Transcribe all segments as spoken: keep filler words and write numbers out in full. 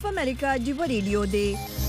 امریکا جیو ریډیو دی.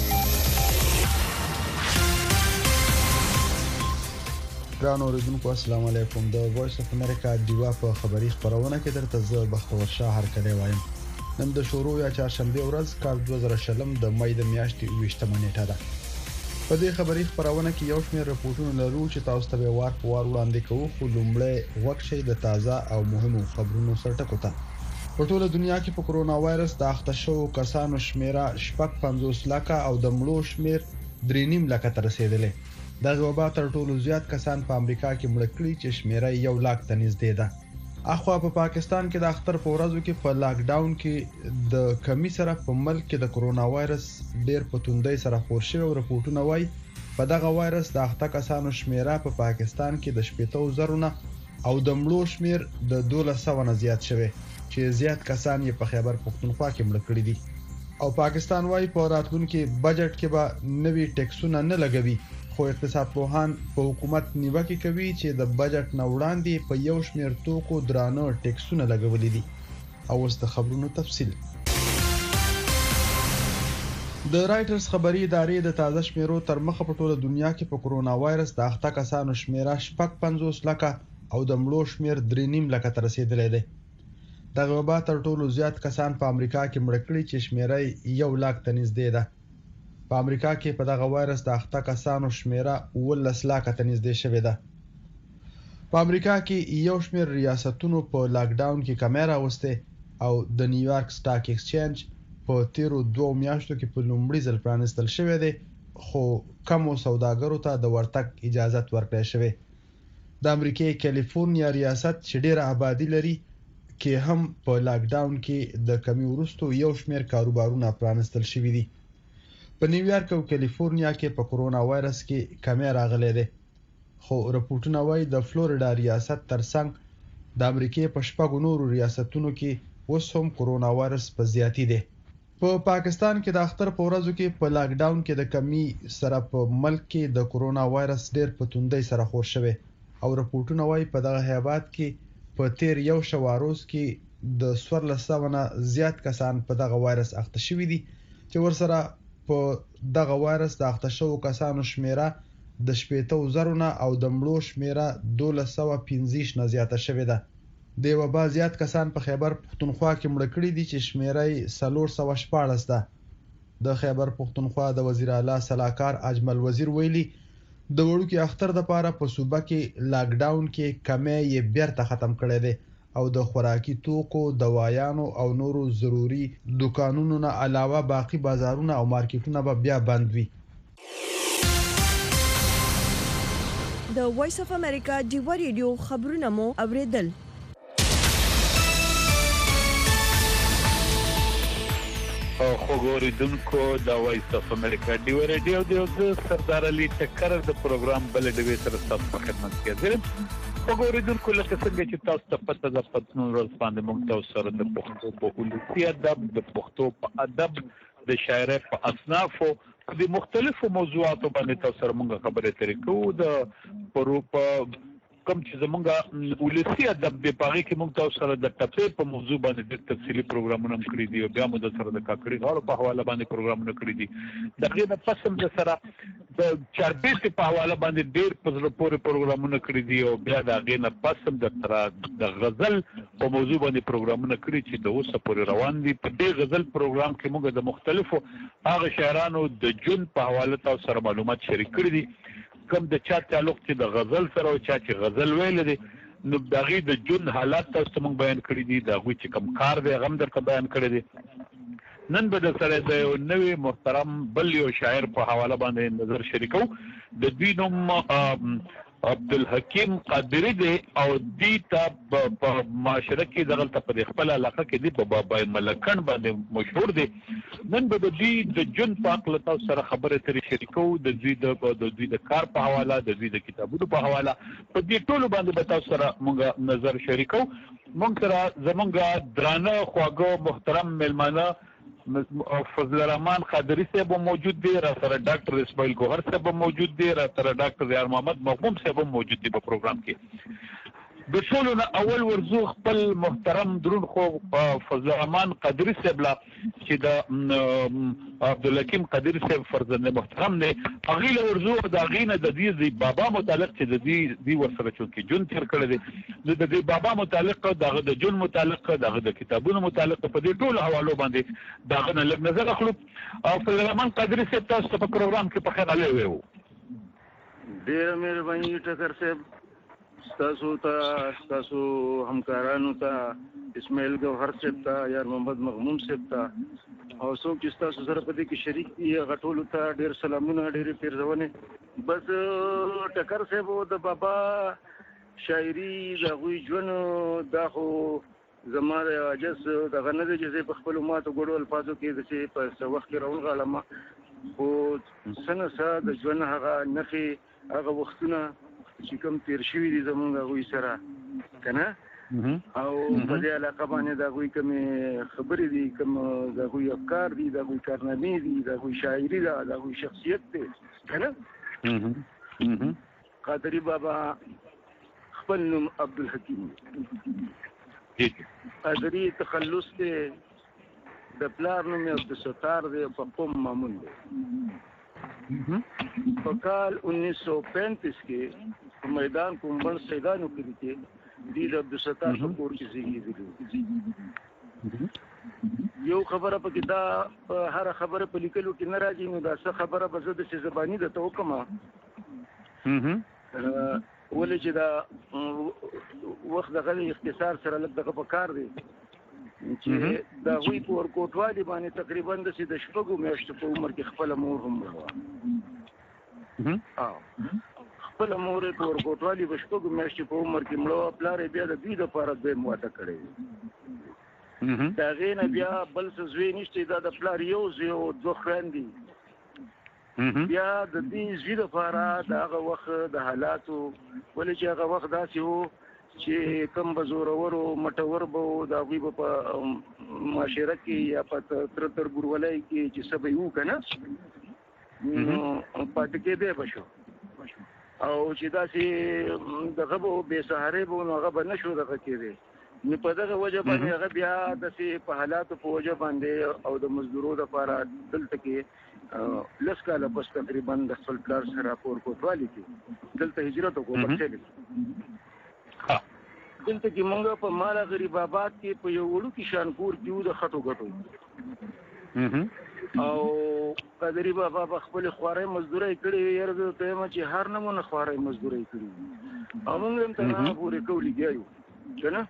ګران اوریدونکو السلام علیکم. د وایس اف امریکا جیوا په خبري خبرونه کې درته زه بختور شاه هرکلی وایم. نن د شروع یا چهارشنبه ورځ کال دوه زره شلم د مې د میاشتې اوویشتمه نیټه ده. په دې خبري خبرونه کې یو شمېر رپورټونه لرو چې تاسو ته وار په وار وړاندې کوو، خو لومړی وخت شي د تازه او مهمو خبرونو سرټکو ته. په ټوله دنیا کې په کرونا وایرس د اخته شوو کسانو شمیره شپږ پنځوس لکه او د مړو شمیر درې نیم لکه ته رسیدلی. دغه وبا تر ټولو زیات کسان په امریکا کې مړه کړي چې شمیره یو لاک ته نږدې ده. اخوا په پاکستان کې د اختر په ورځو کې په لاک ډاون کې د کمی سره په ملک کې د کرونا وایرس ډیر په توندۍ سره خور شوی او رپورټونه وایي په دغه وایرس د اخته کسانو شمیره په پاکستان کې د شپږ زره نه او د مړو شمیر د دولس سوه نه زیات شوی چې زیات کسان یې په خیبر پختونخوا کې مړه کړي دي. او پاکستان وايي په راتلونکي بجټ کې به نوي ټیکسونه نه لګوي، خو اقتصاد پوهان په حکومت نیوکه کوي چې د بجټ نه وړاندې په یو شمېر توکو درانه ټیکسونه لګولي دي. او اوس د خبرونو تفصیل. د رایټرز خبري ادارې د تازه شمیرو تر مخه په ټوله دنیا کې په کرونا وایرس د اخته کسانو شمیره شپږ پنځوس لکه او د مړو شمیر درې نیم لکه ته رسیدلی دی. دغه وبا تر ټولو زیات کسان په امریکا کې مړه کړي چې شمیره یو لاک ته نږدې ده. په امریکا کې په دغه وایرس د اخته کسانو شمیره اوولس لکه ته نږدې شوې ده. په امریکا کې یو شمېر ریاستونو په لاک ډاون کې کمی راوستې او د نیویارک سټاک ایکسچینج په تیرو دوو میاشتو کې په لومړي ځل پرانیستل شوی دی، خو کمو سوداګرو ته د ورتګ اجازت ورکړی شوی. د امریکای کالیفورنیا ریاست چې ډیره آبادي لري کې هم په لاک ډاون کې د کمی وروسته یو شمېر کاروبارونه پرانیستل شوي دي. په نیویارک او کالیفورنیا کې په کرونا وایرس کې کمی راغلی دی، خو رپورټونه وایي د فلوریډا ریاست ترڅنګ د امریکای په شپږو نورو ریاستونو کې اوس هم کرونا وایرس په زیاتی دی. په پاکستان کې د اختر په ورځو کې په لاک ډاون کې د کمی سره په ملک کې د کرونا وایرس ډیر په توندۍ سره خور شوی او رپورټونه وایي په دغه هیواد کې په تیر یو شواروز کې د څوارلس سوه نه زیات کسان په دغه وایرس اخته شوي دي چې ورسره په دغه وایرس د اخته شوو کسانو شمیره د شپږ زره نه او د مړو شمیره دولس سوه پنځه نه زیاته شوې ده. د وبا زیات کسان په خیبر پختونخوا کې مړه کړي دي چې شمیره یې څلور سوه شپاړس ده. د خیبر پختونخوا د وزیر اعلی سلاکار اجمل وزیر ویلي د وړوکي اختر د پاره په صوبه کې لاک ډاون کې کمی یې بیرته ختم کړی دی او د خوراکي توکو، دوايانو او نورو ضروري دکانونو نه علاوه باقی بازارونه او مارکیټونه به بیا بند وي. د وایس اف امریکا جیو ریډیو خبرونه مو اوریدل. خو ګوریدونکو د وایس اف امریکا ډیو ریډیو دی او سردار علي ټکر د پروګرام بل ډیوي سره تاسو په خدمت کې حاضر. خو ګوریدونکو لکه څنګه چې تاسو ته پته ده پښتون ورځ باندې موږ تاسو سره د پښتو په ولسي ادب، د پښتو په ادب، د شاعرۍ په اصنافو د مختلفو موضوعاتو باندې تاسو سره موږ خبرې اترې کوو. د پروپ کوم چې زمونږ ولسي ادب دی په هغې کې موږ تاسو سره د ټپې په موضوع باندې ډېر تفصیلي پروګرامونه هم کړي دي او بیا مو د سره د کاکړي غاړو په حواله باندې پروګرامونه کړي دي. د هغې نه پس هم د سره د چاربیسې په حواله باندې ډېر په زړه پورې پروګرامونه کړي دي او بیا د هغې نه پس هم د سره د غزل په موضوع باندې پروګرامونه کړي چې د اوسه پورې روان دي. په دې غزل پروګرام کې موږ د مختلفو هغه شاعرانو د ژوند په حواله تاسو سره معلومات شریک کړي دي. کوم د چا تعلق چې د غزل سره او چا چې غزل ویل دي نو د هغې د ژوند حالات تاسو ته موږ بیان کړي دي، د هغوی چې کوم کار دی هغه هم درته بیان کړی دی. نن به در سره د یو نوي محترم بل یو شاعر په حواله باندې نظر شریکو. د دوی نوم عبدالحکیم قادری دی او دوی ته په معاشره کې دغلته په خپل علاقه کې دی په بابای ملکن باندې مشهور دی. نن به د دوی د ژوند په هکله تاسو سره خبرې اترې شریکو، د دوی د دوی د کار په حواله، د دوی د کتابونو په حواله، په دې ټولو باندې به تاسو سره موږ نظر شریکو. موږ سره زموږ درانه خواږه محترم میلمانه فضل الرحمن قادری صاحب موجود دی، را سره ډاکټر اسماعیل ګوهر صاحب موجود دی، را سره ډاکټر یار محمد مغموم صاحب موجود دی په پروګرام کې. د ټولو نه اول ورزو خپل محترم درون خو فضل الرحمن قادری صاحب لا چې د عبدالحکیم قادری صاحب فرزند محترم دی هغې له ورزو د هغې نه د دې بابا متعلق چې د دې دې ورسره چونکې جون تېر کړی دی د دې بابا متعلق د هغه د جون متعلق د هغه د کتابونو متعلق په دې ټولو حوالو باندې د هغه نه لږ نظر اخلو او فضل الرحمن قادری صاحب تاسو ته په پروګرام کې په خیر راغلی وو. ډېره مهرباني ټکر صاحب ستاسو ته ستاسو همکارانو ته اسماعیل ګوهر صاحب ته یار محمد مغموم صاحب ته او څوک چې ستاسو سره په دې کې شریک دي هغه ټولو ته ډېر سلامونه ډېرې پیرزونې. بس ټکر صاحب د بابا شاعري د هغوی ژوند دا خو زما د عجز دغه نه دی چې زه په خپلو ماتو ګوډو الفاظو کې داسې په څه وخت کې راونغاړم خو څه نه څه د ژوند هغه نښې هغه وختونه چې کوم تیر شوي دي زمونږ هغوی سره که نه او په دې علاقه باندې د هغوی کومې خبرې دي کوم د هغوی افکار دي د هغوی کارنامې دي د هغوی شاعري ده د هغوی شخصیت دی که نه. قادري بابا خپل نوم عبدالحکیم قادري تخلص دی د پلار نوم یې عبدالستار دی په قوم مامون دی. په کال انیس سو پینتیس کې په میدان کومبړ سیدانو کلي کې دی د عبدالستار په کور کې زیږېدلی. یو خبره پکې دا هره خبره په لیکلو کې نه راځي نو دا څه خبره به زه داسې زباني درته وکړم ولې چې دا وخت دغه اختصار سره لږ دغه په کار دی چې د هغوی په ورکوټوالي باندې تقریبا داسې د شپږو میاشتو په عمر کې خپله مور هم مړه وه. خپله مور یې په ورکوټوالي په شپږو میاشتو په عمر کې مړه وه. پلار یې بیا د دوی دپاره دویم واده کړی دی. د هغې نه بیا بل څه زوی نشته دا د پلار یو زوی او دوه خویندې. بیا د دې زوی دپاره د هغه وخت د حالاتو ولې چې هغه وخت داسې و چې کوم به زورور او مټور به و د هغوی به په معاشره کې یا په تره تربورولۍ کې چې څه به یې وو که نه نو پاتې کېدی به شو او چې داسې دغه به و بې سهارۍ به و نو هغه به نه شو دغه کېدی. نو په دغه وجه باندې هغه بیا داسې په حالاتو په وجه باندې او د مزدورو دپاره دلته کې لس کاله پس تقریبا د خپل پلار سره په ورکوټوالي کې دلته هجرت وکړو بکسلې دلته کې مونږ په مالا غریب آباد کې په یو وړوکي شانپور کې وو د خټو ګټو او قادري بابا په خپلې خوارۍ مزدورۍ کړې وې یاره زه ته یم چې هر نمونه خوارۍ مزدورۍ کړې وي او مونږ هم تنها پورې کو لګیا یو که نه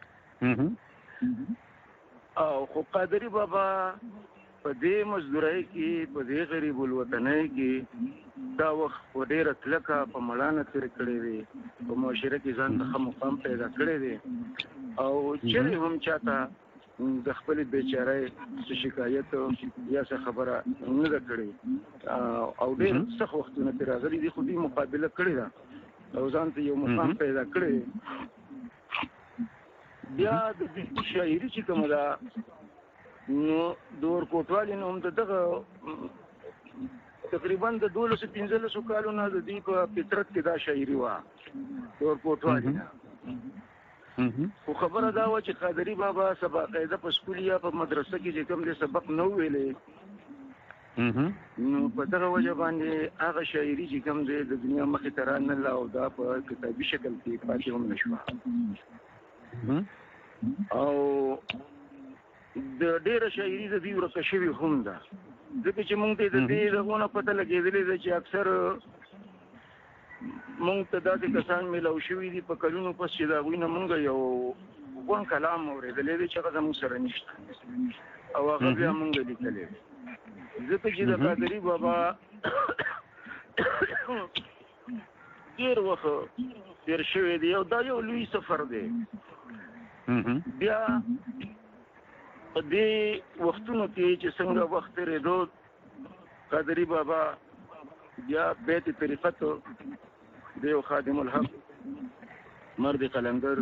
او خو قادري بابا په دې مزدورۍ کې په دې غریب الوطنۍ کې دا وخت په ډېره کلکه په مړانه تېر کړی دی په معاشره کې ځان ته ښه مقام پیدا کړی دی او چېرې هم چاته د خپلې بېچارۍ څه شکایت یا څه خبره نه ده کړې او ډېر سخت وختونه ترې راغلي دي خو دوی مقابله کړې ده او ځان ته یو مقام پیدا کړی دی. بیا د دې شاعري چې کومه ده نو د ورکوټوالي نه هم د دغه تقریبا د دولسو پنځلسو کالو نه د دوی په فطرت کې دا شاعري وه د ورکوټوالي نه. خو خبره دا وه چې قادري بابا سبا قاعده په سکول یا په مدرسه کې چې کوم دی سبق نه ویلی نو په دغه وجه باندې هغه شاعري چې کوم دی د دنیا مخې ته رانله او دا په کتابي شکل کې پاتې هم نه شوه او د ډېره شاعري د دوی ورکه شوې هم ده ځکه چې مونږ ته د دې دغو نه پته لګېدلې ده چې اکثر مونږ ته داسې کسان میلاو شوي دي په کلونو پس چې د هغوی نه مونږ یو غون کلام اورېدلی دی چې هغه زموږ سره نشته او هغه بیا مونږ لیکلی دی ځکه چې د قادري بابا ډېر وخت تېر شوی دی او دا یو لوی سفر دی. بیا په دې وختونو کې چې څنګه وخت تېرېدو قادري بابا بیا بیت طریقت د یو خادم الحق مرد قلندر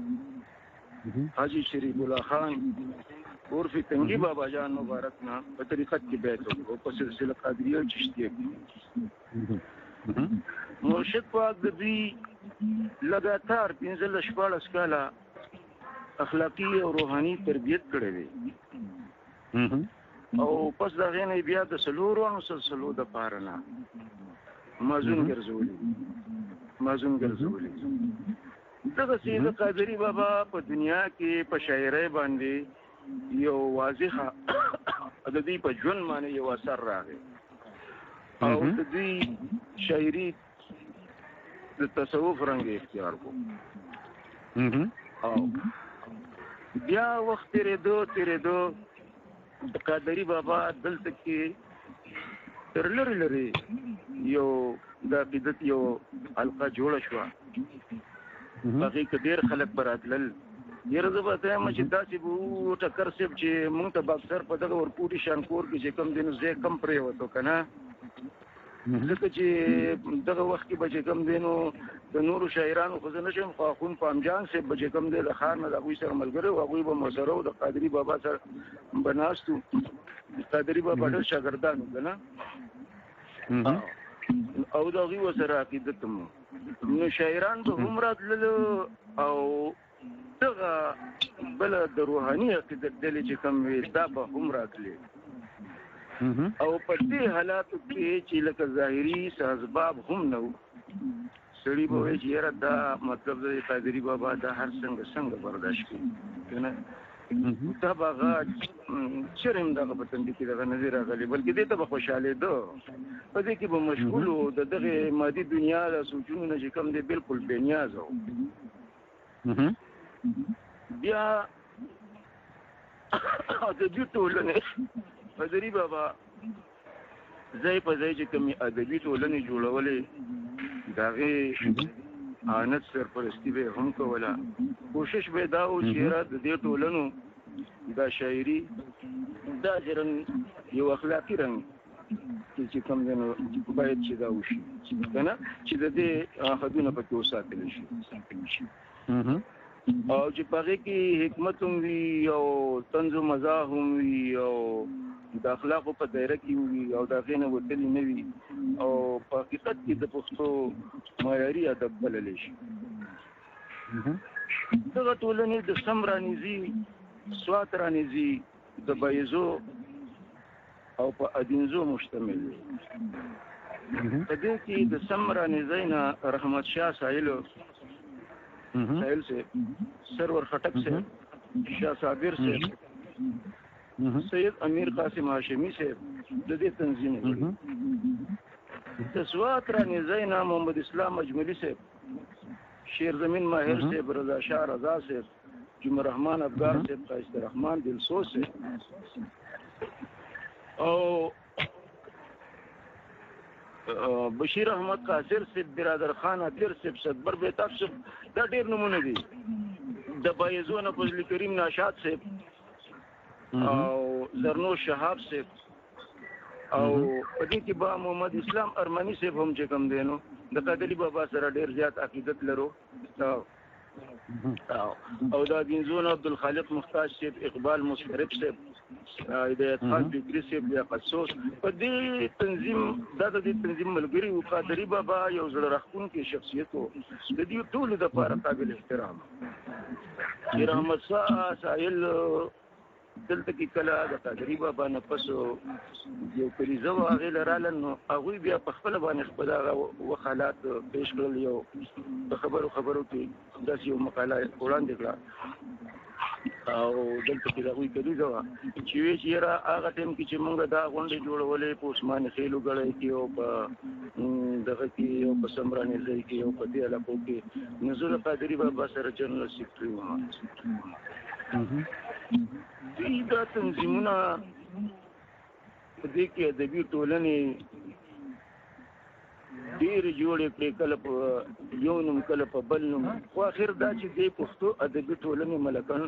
حاجی شریف الله خان عرف تنگی بابا جان مبارک نه په طریقت کې بیت وکړو په سلسله قادریه چشتیه کې مرشد پاک د دوی لګاتار پنځه شپاړس کاله اخلاقی او روحاني تربیت کړې وي او پس دا غینې بیا د سلورو او سلسلو د پارنا مازون ګرځولي مازون ګرځولي دغه سید قادری بابا په دنیا کې په شاعرۍ باندې یو واضحه د دې په ژوند باندې یو اثر راغی او د دې شاعري د تصوف رنګ اختیار کو او بیا وخت تیرېدو تیرېدو د قادری بابا دلته کې تر لري لري یو د عقیدت یو حلقه جوړه شوه هغې کې ډېر خلک به راتلل ډېره زه به وایم چې داسې به وو ټکر صاحب چې مونږ ته به اکثر په دغه ورکوټي شانکور کې چې کوم دی نو ځای کم پرېوتو که نه ځکه چې دغه وخت کې به چې کوم دی نو د نورو شاعرانو خو زه نه شم خو اخون پامجان صاحب به چې کوم دی له ښار نه د هغوی سره ملګری وو هغوی به مو سره وو د قادري بابا سره به ناست وو قادري بابا ډېر شاګردان وو که نه او د هغوی ورسره عقیدت هم نو شاعران به هم راتللو او دغه بله د روحاني عقیدت ډلې چې کوم وي دا به هم راتلې او په دې حالاتو کې چې لکه ظاهري اسباب هم نه وو سړي به وایي چې یاره دا مطلب د قادري بابا دا هر څنګه څنګه برداشت کړي که نه دا به هغه چېرې هم دغه په تندي کې دغه نه دي راغلي بلکې دې ته به خوشحالېده په دې کې به مشغول و د دغې مادي دنیا د سوچونو نه چې کوم دی بلکل بېنیازه و بیا ادبي ټولنې قادري بابا ځای په ځای چې کومې ادبي ټولنې جوړولې د هغې انت سرپرستي به هم کوله کوشش به دا و چې یاره د دې ټولنو دا شاعري دا رنګ یو اخلاقي رنګ چې کوم دی نو باید چې دا وشي که نه چې د دې حدونه پکې وساتلی شي او چې په هغې کې حکمت هم وي او طنز و مزاح هم وي او د اخلاقو په دایره کې وي او د هغې نه وتلي نه وي او په حقیقت کې د پښتو معیاري ادب بللی شي دغه ټولنې د سم رانیزي سوات رانیزي د بایزو او په ادینزو مشتمل دی په دې کې د سم رانیزۍ نه رحمت شاه سایلو سایل صاحب سرور خټک صاحب شاه صابر صاحب سید امیر قاسم هاشمی صاحب د دې تنظیم د سوات رانیزۍ نه محمد اسلام اجملي صاحب شیر زمین ماهر صاحب رضا شاه رضا صاحب جمع رحمان افغار صاحب خایست رحمان دلسوز صاحب او بشیر احمد قاصر صاحب برادر خان ادیر صاحب صدبر بیتاب صاحب دا ډېر نمونه دي د بایزو نه فضل کریم ناشاد صاحب او زرنوش شهاب صاحب او په دې کې با محمد اسلام ارمني صاحب هم چې کوم دی نو د قادري بابا سره ډېر زیات عقیدت لرو او دا دینزون عبدالخالق محتاج صاحب اقبال مشرف صاحب هدایت خان فکري صاحب لیاقت سوس په دې تنظیم دا د دې تنظیم ملګري و قادري بابا یو زړه راښکونکی شخصیت و د دې ټولو دپاره قابل احترام شیر احمد شاه سایل دلته کې کله د قادري بابا نه پس یو کلیزه وه هغې له رالل نو هغوی بیا په خپله باندې خپل هغه وخالات پیش کړل یو په خبرو خبرو کې داسې یو مقاله وړاندې کړه او دلته کې د هغوی کلیزه وه چې وایي چې یاره هغه ټایم کې چې مونږ دا غونډې جوړولې په عثمان خیلو ګړی کې او په دغه کې او په سمرانیزۍ کې او په دې علاقو کې نو زه د قادري بابا سره جنرال سیکرټري وم دوی دا تنظیمونه په دې کې ادبي ټولنې ډېرې جوړې کړې کله په یو نوم کله په بل نوم خو اخر دا چې دې پښتو ادبي ټولنې ملکن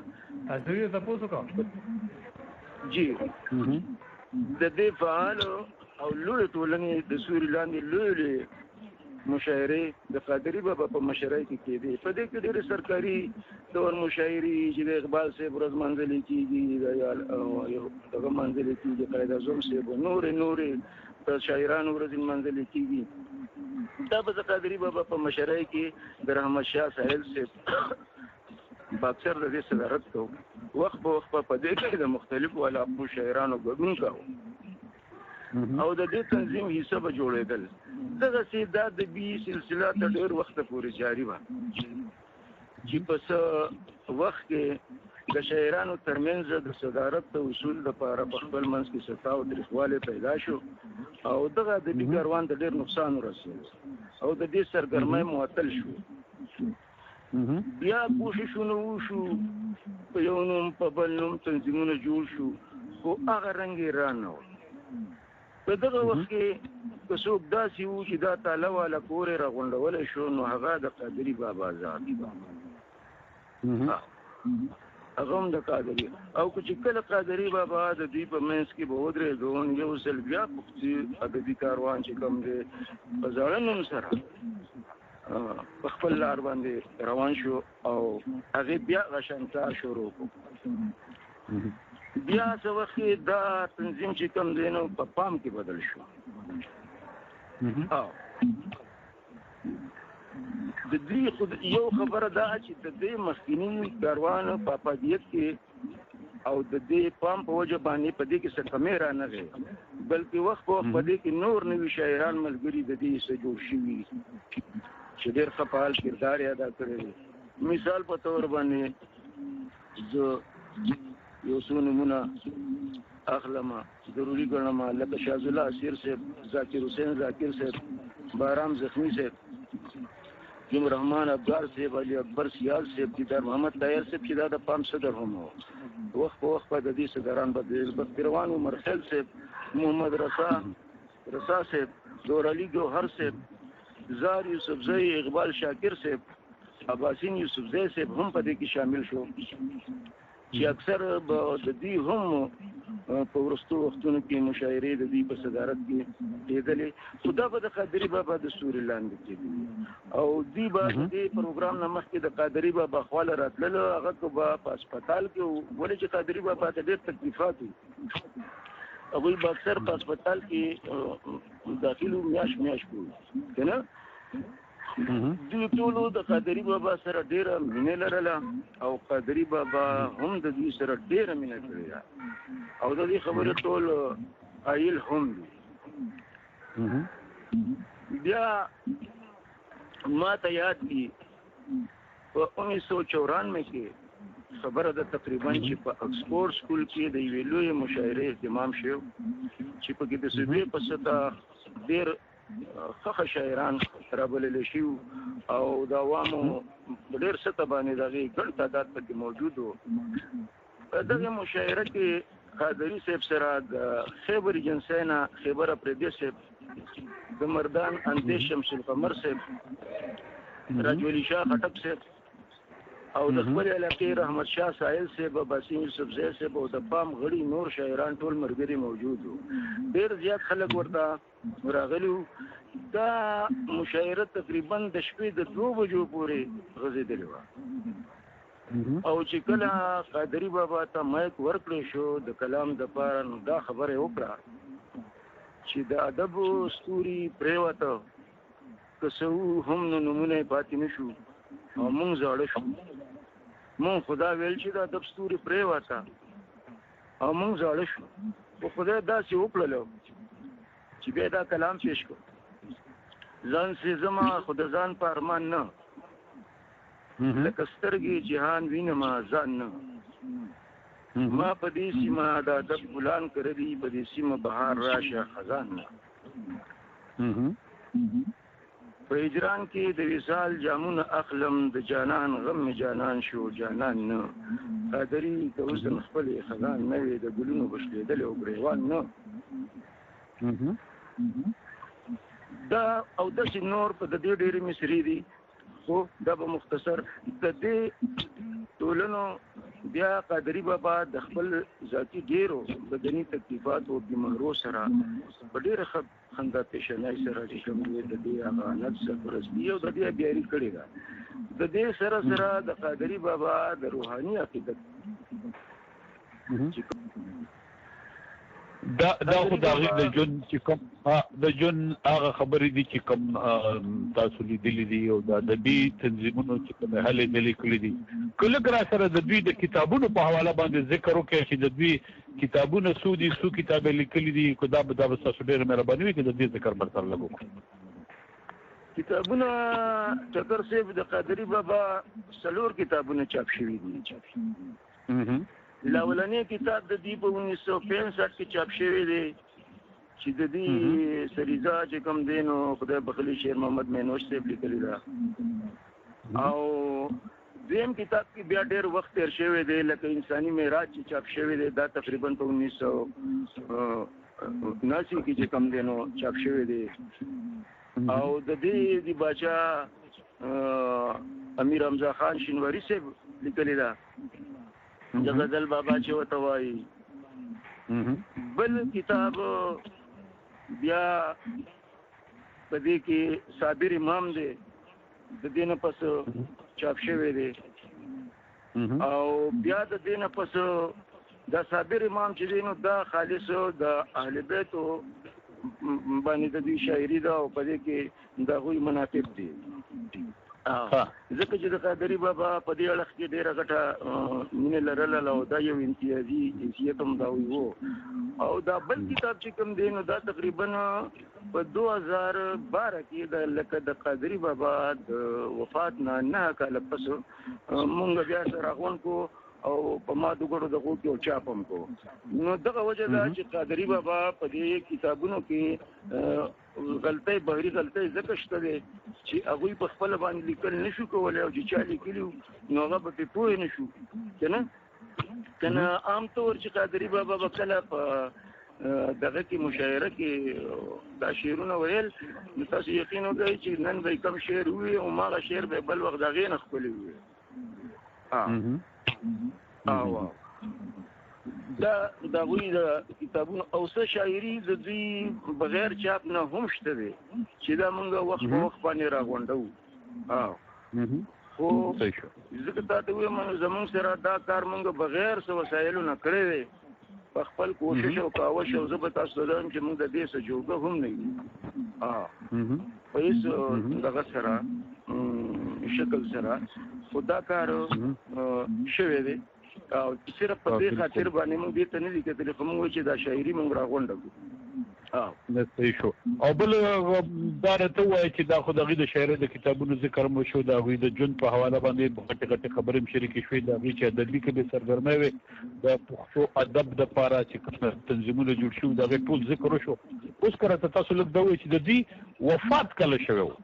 جی د دې فعال او لوی ټولنې د سوري لاندې لوی مشاعرې د قادري بابا په مشاعرې کې کېدې په دې کې ډېرې سرکاري ډول مشاعرې چې د اقبال صاحب ورځ منځلې کېږي دغه منځلې کېږي قاید اعظم صاحب نورې نورې د شاعرانو ورځې منځلې کېږي دا به د قادري بابا په مشرۍ کې د رحمت شاه ساحل صاحب باکسر د دې صدارت کو وخت په وخت په دې کې د مختلفو علاقو شاعرانو ګډون کاوه او د دې تنظیم حصہ به جوړېدل. دغه سي دا د بي سلسله تر ډېر وخت پورې جاری وه چې په څه وخت کې د شاعرانو ترمنځ د صدارت د اصول لپاره په خپل منځ کې ستا او تریخوالی پیدا شو او دغه د دې کاروان ته ډېر نقصان ورسېد او د دې سرګرمۍ معطل شو. بیا کوششونه وشو په یو نوم په بل نوم تنظیمونه جوړ شو خو هغه رنګ یې رانه و. په دغه وخت کې که څوک داسې وو چې دا تاله والا کور یې راغونډولی شو نو هغه د قادري بابا ذات هغه هم د قادري او که چې کله قادري بابا د دوی په منځ کې به ودرېدو یو ځل بیا پښتي ادبي کاروان چې کوم دی په زاړه نوم سره په خپل لار باندې روان شو او هغې بیا غشنتا شروع کړو. بیا څه وخت دا تنظیم چې کوم دی نو په پام کې بدل شو. د دې خود یو خبره دا چې د دې مخکینی کاروان په پادیت کې او د دې پام په وجه باندې په دې کې څه کمې را نه غي بلکې وخت په وخت په دې کې نور نوي شاعران ملګري د دې څه جوړ شوي چې ډېر ښه فعال کردار یې ادا کړی. مثال په تور باندې زه یو څو نمونه اخلم ضروري ګڼم لکه شاذ الله اسیر صاحب، ذاکر حسین ذاکر صاحب، بارام زخمی صاحب، جم رحمان ابدار صاحب، علي اکبر سیال صاحب، دیدار محمد طاهر صاحب چې دا د پام صدر هم و. وخت په وخت په د دې صدران بدل روان عمر خیل صاحب، محمد رسا رسا صاحب، دور علي ګوهر صاحب، زار یوسف زئی، اقبال شاکر صاحب، عباسین یوسف زئی صاحب هم په دې کې شامل شو چې اکثر د دې هم په وروستو وختونو کې مشاعرې د دې په صدارت کې کېدلې خو دا به د قادري بابا د سوري لاندې کېدلې او دې به د دې پروګرام نه مخکې د قادري بابا خواله راتللو هغه که به په هسپتال کې ولې چې قادري بابا ته ډېر تکلیفات وي هغوی به اکثر په هسپتال کې داخل وو میاشت میاشت وو که نه. دوی ټولو د قادري بابا سره ډېره مینه لرله او قادري بابا هم د دوی سره ډېره مینه کړې ده او د دې خبرې ټول قایل هم دي. بیا ما ته یاد دي په انیس سو چورانوے کې خبره ده تقریبا چې په اکسفورډ سکول کې د یوې لویې مشاعرې اهتمام شو چې په کې د صوبې په سطحه ډېر ښه شاعران رابللی شي او د عوامو په ډېر سطحه باندې د هغې ګڼ تعداد پکې موجود و. په دغې مشاعره کې قادري صاحب سره د خیبر ایجنسۍ نه خیبر اپریدي صاحب، د مردان اندیش شمس القمر صاحب، راجولی شاه خټک صاحب او د خپل علاقې رحمت شاه ساحل صاحب، عباسین یوسف زئی صاحب او د پام غړي نور شاعران ټول ملګري موجود وو. ډېر زیات خلک ورته راغلي وو. دا مشاعره تقریبا د شپې د دوه بجو پورې غځېدلې وه او چې کله قادري بابا ته مایک ورکړی شو د کلام دپاره نو دا خبره یې وکړه چې د ادب ستوري پرېوته که څه وو هم نو نومونه یې پاتې نه شو او مونږ زاړه شو. مونږ خدا ویل چې د ادب ستوري پرېوته او مونږ زاړه شو خو خدای داسې وکړلو چې بیا دا کلام پیش کړو. ځان سېزما خو د ځان په ارمان نه لکه سترګې جهان وینم ځان نه ما په دې سیمه د ادب ګلان کړي په دې سیمه بهار راشه خزان نه په هجران کې د وصال جامونه اخلم د جانان غم جانان شو جانان نه قادري که اوس د خپل خزان نه وي د ګلونو بشلېدل او ګریوان نه. دا او داسې نور په د دې ډېرې مصري دي خو دا به مختصر د دې ټولنو بیا قادري بابا د خپل ذاتي ډېرو بدني تکلیفاتو او بیمارو سره په ډېره ښه خندا پیشنۍ سره چې کوم دی د دې هغه نفس پرستي او د دې بیاري کړې ده. د دې سره سره د قادري بابا د روحاني عقیدت دا دا خو د هغې د ژوند چې کوم د ژوند هغه خبرې دي چې کوم تاسو لیدلي دي او د ادبي تنظیمونو چې کوم هلې ځلې کړي دي که لږ را سره د دوی د کتابونو په حواله باندې ذکر وکړئ چې د دوی کتابونه څو دي څو کتاب یې لیکلي دي که دا به دا به ستاسو ډېره مهرباني وي که د دې ذکر به سره لږ وکړو کتابونه ټکر صاحب د قادري بابا څلور کتابونه چاپ شوي دي لاولنی کتاب د دې په انیس سو پینسټ کې چاپ شوی دی چې د دې سریزه چې کوم دی نو خدای بخلي شیر محمد مینوش صاحب لیکلی دا او دیم کتاب کې بیا ډېر وخت تیر شوی دی لکه انساني معراج چې چاپ شوی دی دا تقریبا په انیس سو ناسی کې چې کوم دی نو چاپ شوی دی او د دې د باچا امیر حمزه خان شینواری صاحب لیکلی دا د غزل بابا چې ورته وایي بل کتاب بیا په دې کې صابر امام دی د دې نه پس چاپ شوی دی او بیا د دې نه پس دا صابر امام چې دی نو دا خالص د اهل بیتو باندې د دې شاعري ده او په دې کې د هغوی مناقب دي ځکه چې د قادري بابا په دې اړخ کې ډېره غټه مینه لرله او دا یو امتیازي حیثیت هم دا و او دا بل کتاب چې کوم دی نو دا تقریبا په دو هزار بارہ کې د لکه د قادري بابا د وفات نه نه کاله پس مونږ بیا سره غونکو او په ما دغړو دغو کې او چاپم کو نو دغه وجه دا چې قادري بابا په دې کتابونو کې غلطۍ بهري غلطۍ ځکه شته دی چې هغوی په خپله باندې لیکل نشو کولی او چې چا لیکلي نو هغه به پرې پوه نه شو که نه که نه عام طور چې قادري بابا به کله په دغه کې مشاعره کې دا شعرونه ویل نو تاسو یقین وکړئ چې نن به کم شعر ووي او هماغه شعر به بل وخت د هغې نه ښکلي وي او دا د هغوی د کتابونو او څه شاعري د دوی بغیر چاپ نه هم شته دی چې دا موږ وخت په وخت باندې راغونډوو خو ځکه تا ته ووایم نو زموږ سره دا کار موږ بغیر څه وسایلو نه کړی دی په خپل کوشش او کاوش او زه به تاسو ته وایم چې موږ د دې څه جوګه هم نه یو په هېڅ دغه سره شکل سره خو دا کار شوی دی او صرف په دې خاطر باندې موږ دې ته نه دي کتلي خو موږ وایو چې دا شاعري موږ راغونډه کړو صحیح شو او بل دا راته ووایه چې دا خو د هغوی د شاعرۍ د کتابونو ذکر مو شو د هغوی د ژوند په حواله باندې غټې غټې خبرې هم شریکې شوې د هغوی چې ادبي کې به سرګرمۍ وې د پښتو ادب دپاره چې کوم تنظیمونه جوړ شوي د هغې ټول ذکر وشو اوس که راته تاسو لږ دا ووایئ چې د دوی وفات کله شوی و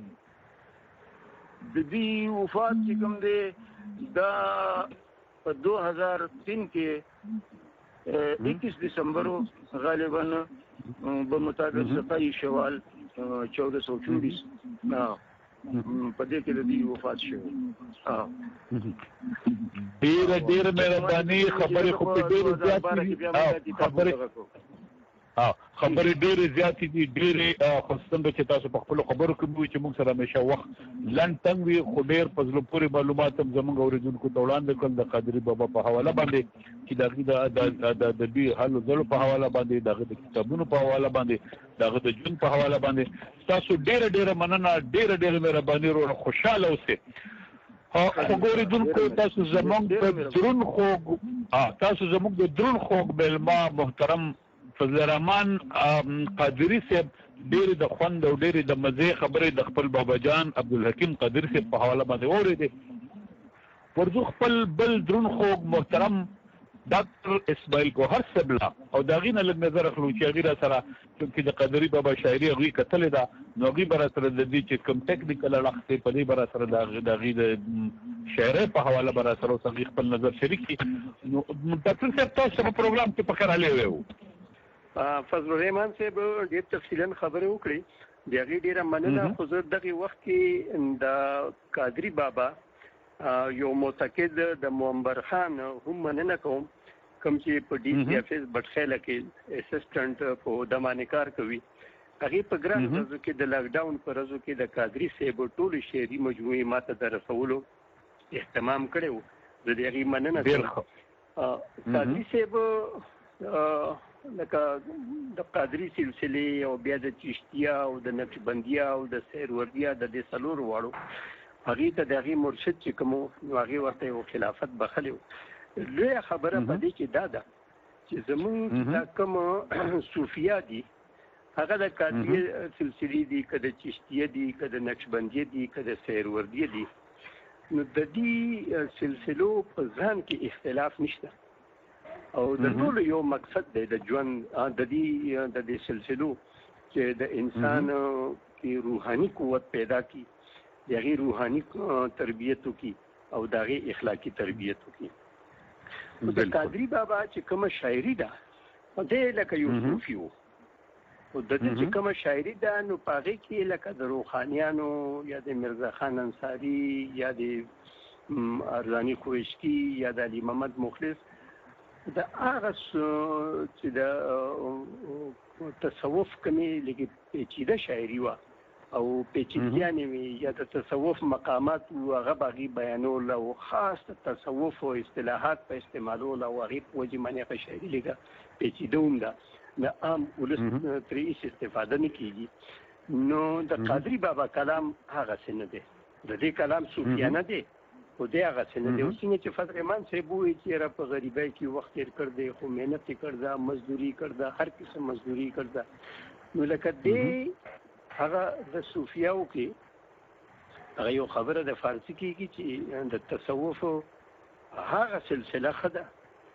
د دوی وفات چې کوم دی دا په دو هزار تین کې اکیس دسمبر غالبا بمطابق ستاییس شوال چودہ سو چوبیس په دې کې د دې وفات شوی ډېره ډېره مهرباني خبرې خو په ډېرې زیاتې خبرې خبرې ډېرې زیاتې دي ډېرې خو څنګه چې تاسو په خپلو خبرو کې وایي چې موږ سره همیشه وخت لنډ تنګ وي خو ډېر په زړه پورې معلومات هم زموږ اورېدونکو ته وړاندې کړل د قادري بابا په حواله باندې چې د هغې د ادبي هلو ځلو په حواله باندې د هغه د کتابونو په حواله باندې د هغه د ژوند په حواله باندې تاسو ډېره ډېره مننه ډېره ډېره مهرباني وروڼه خوشحاله اوسئ خو ګورېدونکو تاسو زموږ په دروند خوږ تاسو زموږ د دروند خوږ مېلمه محترم فضل الرحمن قادري صاحب ډېرې د خوند او ډېرې د مزې خبرې د خپل بابا جان عبدالحکیم قادري صاحب په حواله باندې واورېدې ورځو خپل بل دروند خوږ محترم ډاکټر اسماعیل ګوهر صاحب لا او د هغې نه لږ نظر اخلو چې هغې را سره چونکې د قادري بابا شاعري هغوی کتلې ده نو هغوی به را سره د دې چې کوم ټکنیکل اړخ دی په دې به را سره د هغې د شاعرۍ په حواله به را سره اوس هغوی خپل نظر شریک کړي نو ډاکټر صاحب تاسو په پروګرام کې په خیر راغلی وو فضل الرحمن صاحب ډېر تفصیلا خبرې وکړې د هغې ډېره مننه خو زه دغې وخت کې د قادري بابا یو معتقد د معمبر خان هم مننه کوم کوم چې په ډي سي افیس بټخیله کې اسسټنټ په عهده باندې کار کوي هغې په ګران ورځو کې د لاکډاون په ورځو کې د قادري صاحب ټولې شعري مجموعې ما ته د رسولو اهتمام کړی و زه د هغې مننه کوم قادري صاحب لکه د قادری سلسله او بیا د چشتیه او د نقشبندیه او د سیروردیه د دې څلور واړو هغه ته د هغه مرشد چې کوم نو هغه ورته یو خلافت بخلو. لوی خبره په دې کې دا ده چې زموږ دا کوم صوفیا دي هغه د قادری سلسله دي کده چشتیه دي کده نقشبندیه دي کده سیروردیه دي، نو د دې سلسلو په ځان کې اختلاف نشته او د ټول یو مقصد دی د ژوند د دې د دې سلسلو چې د انسان کې روحاني قوت پیدا کی، دغه روحاني تربیت کی او دغه اخلاقی تربیت کی. د قادری بابا چې کوم شاعری ده د لکه یو صوفي وو او د دې چې کوم شاعری ده نو پاره کې لکه د روحانيانو یا د مرزا خان انصاری یا د ارزانی خوشکی یا د علي محمد مخلص د هغه چې د تصوف کمی لګي پیچیده شاعری وا او پیچیدګیانې وي یا د تصوف مقامات هغه باغي بیانول او خاص تصوف او اصطلاحات په استعمالول او هغه په وجه باندې په شاعری لګه پیچیده هم ده د عام ولس ترې استفاده نه کیږي. نو د قادری بابا کلام هغه څه نه دی، د دې کلام صوفیانه دی او دی هغه څه نه دی. اوس چې فضل رحمان صاحب وایي چې را په غریبۍ کې وخت تیر کړ دی خو مهنت یې کړ دا مزدوري کړ دا هر قسم مزدوري کړ دا، نو لکه دی هغه د صوفیاو کې هغه یو خبره د فارسی کېږي چې د تصوف هغه سلسله خده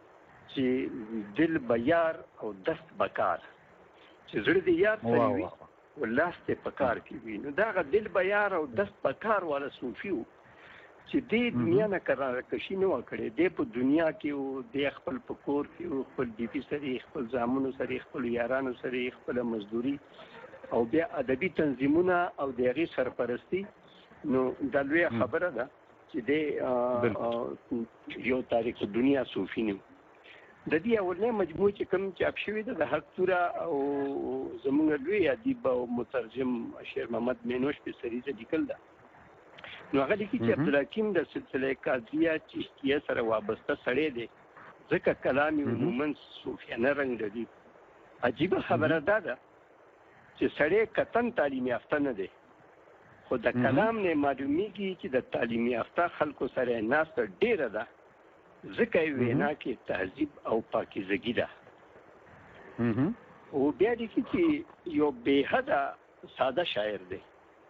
چې دل بیار او دست بکار چې زړه دې یاد سره وي او لاس ته پکار کې وي، نو دا هغه دل بیار او دست بکار والا صوفي و چې دې دنیا نه قرار کشي نه وکړي، دې په دنیا کې او دې خپل پکور کې او خپل دیپی سره خپل زامنو سره خپل یارانو سره خپل مزدوري او بیا ادبي تنظیمونه او دغه سرپرستی. نو دا لوی خبره ده چې د یو تاریخ دنیا صوفي نه د دې اولنې مجموعه چې کوم چاپ شوی ده د حق توره او زموږ لوی ادیب او مترجم شیر محمد مینوش په سریزه لیکل ده. نو هغه لیکي چې عبدالحکیم د سلسله قادریه چشتیه سره وابسته سړی دی ځکه کلام عموما صوفیانه رنګ لري. عجیبه خبره ده ده چې سړی کتن تعلیم یافته نه دی خو د کلام نه معلومیږي چې د تعلیم یافته خلکو سره ناسته ډیره ده ځکه یې وینا کې تهذیب او پاکیزګي ده. او بیا لیکي چې یو بې حده ساده شاعر دی.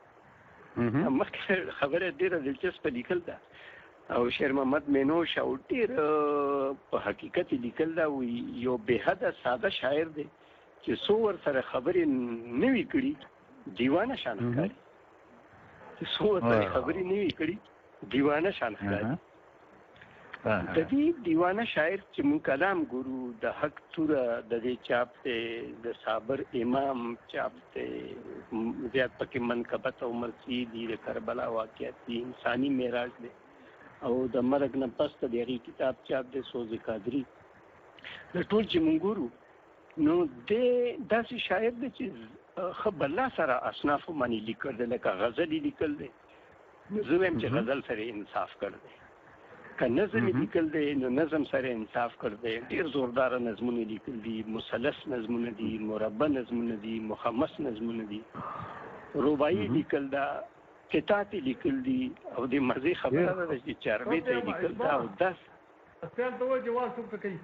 مخکې خبره ډیره دلچسپه لیکل ده او شیر محمد مینوش او ډیر په حقیقت لیکل ده یو بې حده ساده شاعر دی چې څو ور سره خبرې نوي کړي دیوانه شان ښکاري، چې څو ور سره خبرې نوي کړي دیوانه شان ښکاري. د دې دیوانه شاعر چې مون کلام ګورو د حق توره د دې چاپ ته د صابر امام چاپ ته زیات پکې منقبت او مرثی دي د کربلا واقعات دي انساني معراج دي او د مرګ نه پس ته دغه کتاب چاپ د سوز قادری د ټول چې مون ګورو نو د داسې شاعر دی چې خبر سره اصناف باندې لیکل دی لکه غزل لیکل دی، نو زه وایم چې غزل سره انصاف کړ دی، که نظم لیکل دی نو نظم سره انصاف کړ دی، ډیر زوردار نظمونه لیکل دي، مثلث نظمونه دي، مربع نظمونه دي، مخمس نظمونه دي، رباعي لیکل دا، کتاب لیکل دي او د مزه خبره ده چې چاربې ته لیکل دا او داس خپل ته جواز څه کوي.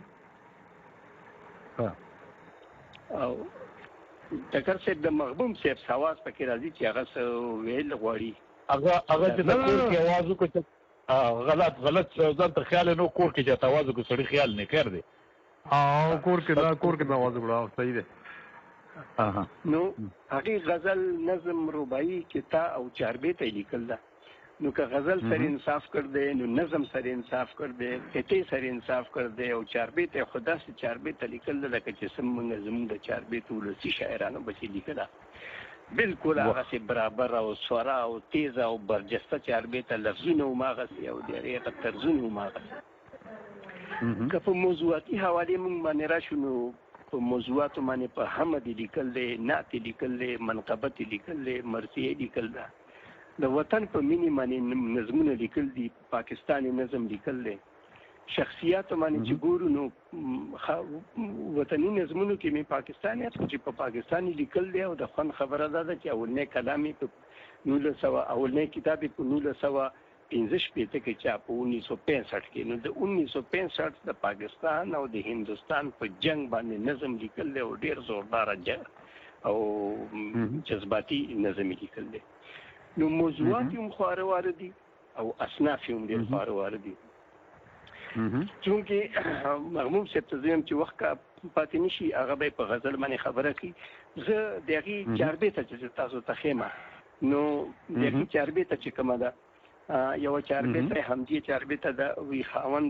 او ټکر صاحب د مغبوم صاحب سواز پکې راځي چې هغه ویل غواړي هغه هغه چې د کور کې आवाज وکړي غلط غلط ځان ته خیال نو کور کې چې आवाज وکړي سړي خیال نه کړ دی او کور کې دا کور کې د आवाज وکړه صحیح ده. نو هغه غزل نظم رباعي کتاب او چاربې ته لیکل ده، نو که غزل سره انصاف کړ دی نو نظم سره انصاف کړ دی، کته سره انصاف کړ دی او چاربې ته خدا سي چاربې ته لیکل ده لکه چې سم زموږ د چاربې ته ولسی شاعرانو بچي لیکل بالکل هغه سي برابر او سورا او تیز او برجسته چاربې ته لفظونه او ماغسي او دغه ترجمه او ماغسي. که په موضوعاتي حواله مونږ باندې راشو نو په موضوعاتو باندې په حمد لیکل دی، نعت لیکل دی، منقبت لیکل دی، مرثیه لیکل ده، د وطن په مینې باندې نظمونه لیکل دي، پاکستاني نظم لیکل دی، شخصیات باندې چې ګورو نو وطني نظمونو کې مې پاکستانیت چې په پاکستاني لیکل دی او د خوند خبره ده چې اولنې کلامي په نولس سوه اولنې کتاب په نولس سوه پنځه شپېته کې چاپ په اونیس سو پنځه کې نو د اونیس سو پنځه د پاکستان او د هندوستان په جنگ باندې نظم لیکل دی او ډیر زوردار او جذباتي نظم لیکل دی نو موضوعات هم خواره واره دي او اصناف هم ډیر خواره واره دي چونکې مغموم صاحب ته زم چې وخت پاتې نشي هغه به په غزل باندې خبره کوي زه دغه چاربې ته چې تاسو ته خېمه نو دغه چاربې ته چې کومه ده یو چاربې ته همدې چاربې ته د وی خاوند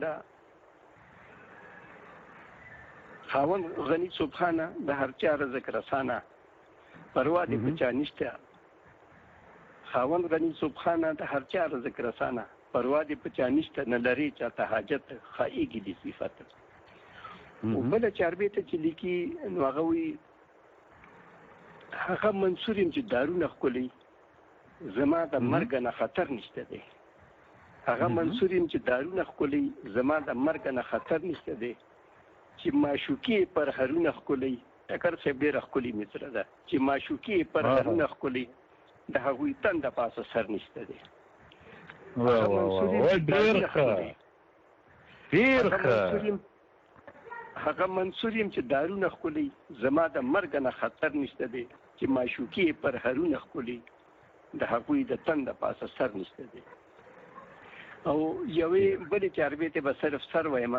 خاوند غنی سبحانه د هر چا رزق رسانه پروا دې بچا نشته خاوند غنی سبحانه د هر چا رزق رسانه پروا دې بچا نشته نه لري چاته حاجت خایګي دي صفات او بل چاربې ته چې لیکي نو هغه وی هغه منصور چې دارونه خولي زما د مرګ نه خطر نشته دی هغه منصور چې دارونه خولي زما د مرګ نه خطر نشته دی چې معشوقي پر هرونه خولي ټکر څه ډیر خولي مصر ده چې معشوقي پر هرونه خولي د هغوی تند پاسه سر نشته دی واه واه ډیر ښه ډیر ښه هغه منصور چې دارونه خولي زما د مرګ نه خطر نشته دی چې معشوقي پر هرونه خولي د هغوی د تند پاسه سر نشته دی او یوې بلې چاربې ته به صرف سر وایم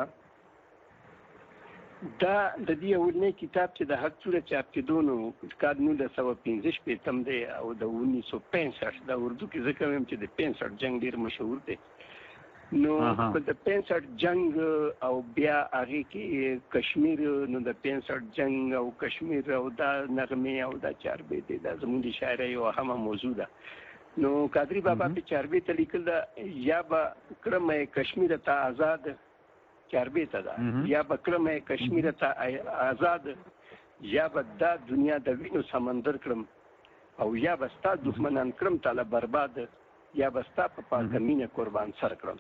دا د دې اولنی کتاب چې د حق سوره چاپ کېدو نو کال نولس سوه پنځه شپېتم دی او د اونیس سو پنځه د اردو کې ځکه وایم چې د پنځه جنگ ډېر مشهور دی نو په د پنځه جنگ او بیا هغې کې کشمیر نو د پنځه جنگ او کشمیر او دا نغمې او دا چاربې دی دا زموږ د شاعرۍ یوه اهمه موضوع ده نو قادري بابا په چاربې ته لیکل ده یا به کړم کشمیر ته آزاد چاربې ته ده یا به کړم کشمیر ته آزاد یا به دا دنیا د وینو سمندر کړم او یا به ستا دښمنان کړم تاله برباد یا به ستا په پاکه مینه قربان سر کړم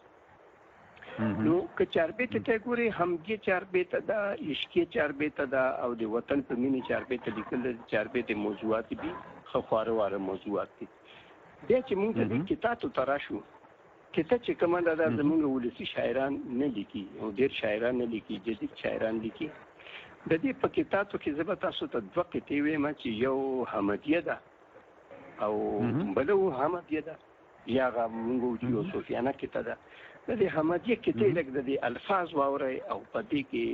نو که چاربې ته ته ګورې همدې چاربې ته ده عشقي چاربې ته ده او د وطن په مینې چاربې ته لیکل د چاربې د موضوعات دي ښه خواره واره موضوعات دي بیا چې موږ ته دې کتاتو ته راشو کته چې کومه ده دا زموږ ولسي شاعران نه لیکي او ډېر شاعران نه لیکي جدید شاعران لیکي د دې په کتاتو کې زه به تاسو ته دوه قطعې وایم چې یو حمدیه ده او بله حمدیه ده یا هغه موږ یو صوفیانه کته ده د دې حمدیه کتې لږ د دې الفاظ واورئ او په دې کې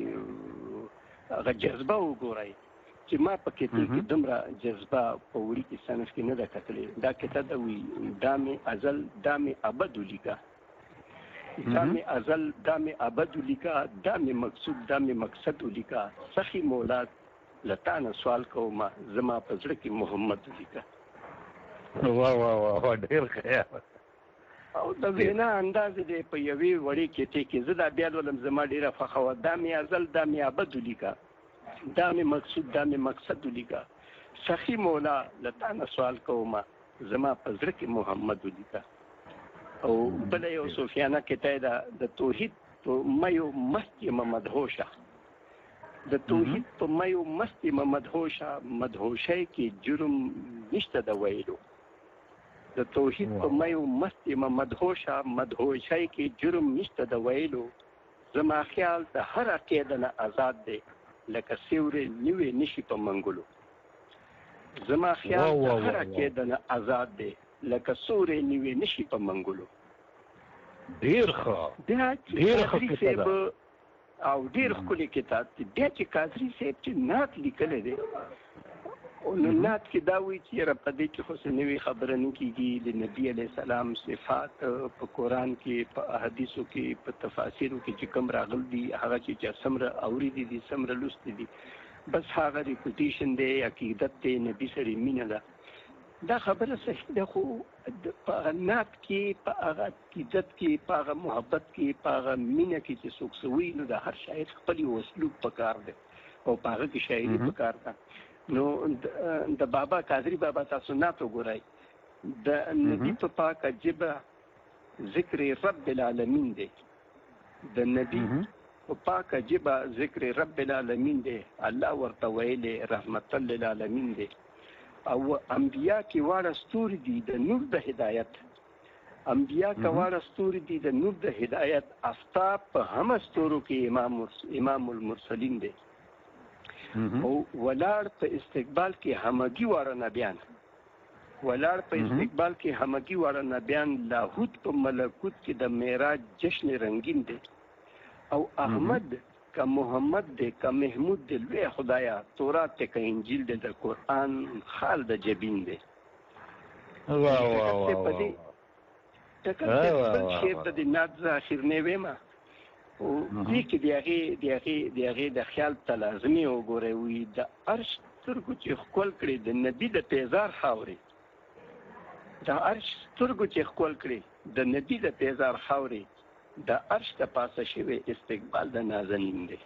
هغه جذبه وګورئ چې ما په کتې کې دومره جذبه په وړي کې صنف کې نه ده کتلې دا کته ده وي دا مې ازل دا مې ابد ولیکه دا مې ازل دا مې ابد ولیکه دا مې مقصود دا مې مقصد ولیکه سخي مولا له تا نه سوال کوم زما په زړه کې محمد ولیکه واه واه واه ډېر ښه او د وینا انداز دې په یوې وړې کتې کې زه دا بیا لولم زما ډېره خوښه وه دا مې ازل دا مې ابد ولیکه دا مې مقصود دا مې مقصد ولیکه سخي مولا له تا نه سوال کوم زما په زړه کې محمد ولیکه او بله یو صوفیانه کتې ده د توحید په میو مست یم مدهوشه د توحید په میو مست یم مدهوشه مدهوشۍ کې جرم نشته د ویلو د توحید په میو مست یم مدهوشه مدهوشۍ کې جرم نشته د ویلو زما خیال د هر عقیده نه آزاد دی لکه سیوري نیوې نشي په منګلو زما خیال د هر عقیده نه آزاد دی لکه سوري نیوې نشي په منګلو ډیر ښه ډیر ښه کتاب او ډیر ښکلی کتاب دی بیا چې قادري صاحب چې نعت لیکلی دی نو نعت کې دا وایي چې یاره په دې کې خو څه نوې خبره نه کېږي د نبي علیه السلام صفات په قرآن کې په احادیثو کې په تفاسیرو کې چې کوم راغل دي هغه چې څومره اورېدي دي څومره لوستي دي بس هغه ریپوټیشن دی عقیدت دی نبي سره مینه ده دا خبره صحیح ده خو په نعت کې په هغه عقیدت کې په هغه محبت کې په هغه مینه کې چې څوک څه وایي نو د هر شاعر خپل یو اسلوب پکار دی او په هغه کې شاعري پکار ده نو د بابا قادری بابا تاسو نعت وګورئ د نبي په پاکه ژبه ذکر رب العالمین دی د نبی په پاکه ژبه ذکر رب العالمین دی، الله ورته ویلی رحمت للعالمین دی. او انبیا کې واړه ستوري دي د نور د هدایت، انبیا کې واړه ستوري دي د نور د هدایت. آفتاب په هم ستورو کې امام امام المرسلین دی. او ولاړ په استقبال کې همگی واړه نبیان، ولاړ په استقبال کې همگی واړه نبیان. لاهوت په ملکوت کې د معراج جشن رنگین دی. او احمد کا محمد دی کا محمود دی، لوی خدایا تورات ته کا انجیل دی، د قرآن خال د جبین دی. واه واه واه تکل بل شیر د ناد ظاهر نه ویما. او دې کې دی هغه دی هغه دی هغه د خیال تلازمي وګوري وي د عرش ترګو چې خپل کړي د نبی د پیزار خاوري، د عرش ترګو چې خپل کړي د نبی د پیزار خاوري، د عرش ته پاسه شوی استقبال د نازنین دی.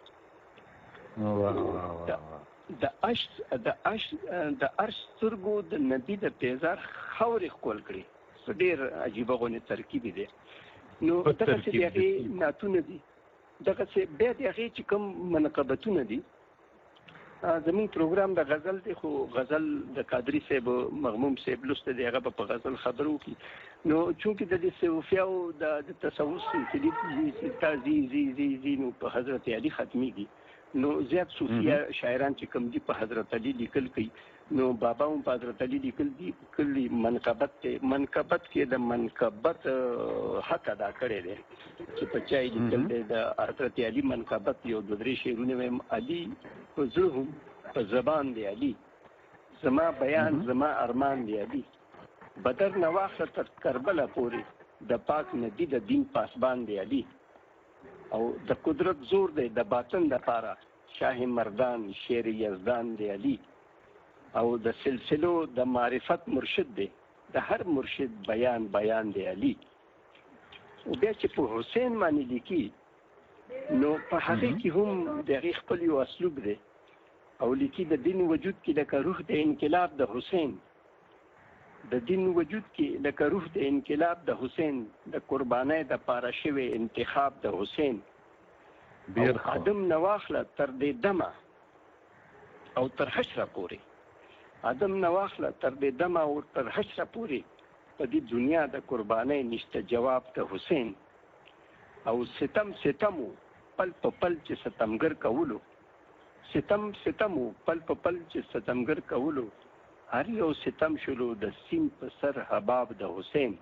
د عرش د عرش د عرش ترګو د نبی د پیزار خاوري خپل کړي، څه ډیر عجیبه غونې ترکیب دی. نو دغه څه دی هغه ناتونه دي، دغه څه بیا دی هغه چې کوم منقبتونه دي. زمون پروګرام د غزل دی، خو غزل د قادری صاحب مغموم صاحب لسته دی، هغه په غزل خبرو کې. نو چونکې د دې صوفیاو د تصوف سلسله تازي زی زی زی نو په حضرت علی ختمیږي. نو زیات صوفیا شاعران چې کوم دي په حضرت علی لیکل کوي. نو بابا هم په حضرت علی لیکل دي، کلی منقبت ته منقبت کې د منقبت حق ادا کړی دی چې په چای لیکل دی د حضرت علی منقبت. یو دوه درې شعرونه ویم: علی په زړه هم په زبان دی علی، زما بیان زما ارمان دی علی، بدر نواخه تر کربلا پورې د پاک نبی د دین پاسبان دی علی. او د قدرت زور دی د باطن د پاره، شاه مردان شیر یزدان دی علی. او د سلسلو د معرفت مرشد دی، د هر مرشد بیان بیان دی علی. او بیا چې په حسین باندې لیکي، نو په هغه کې هم د هغې خپل یو اسلوب دی. او لیکي د دین وجود کې لکه روح د انقلاب د حسین، د دین وجود کې لکه روح د انقلاب د حسین، د قربانۍ د پاره شوی انتخاب د حسین. او ادم نواخله تر دې دمه او تر حشره پورې، ادم نواخله تر دې دمه او تر حشره پورې په دې دنیا د قربانۍ نشته جواب د حسین. او ستم ستمو پل په پل چې ستمګر کولو، ستم ستمو پل په پل چې ستمګر کولو، هر یو ستم شلو د سیم په سر حباب د حسین.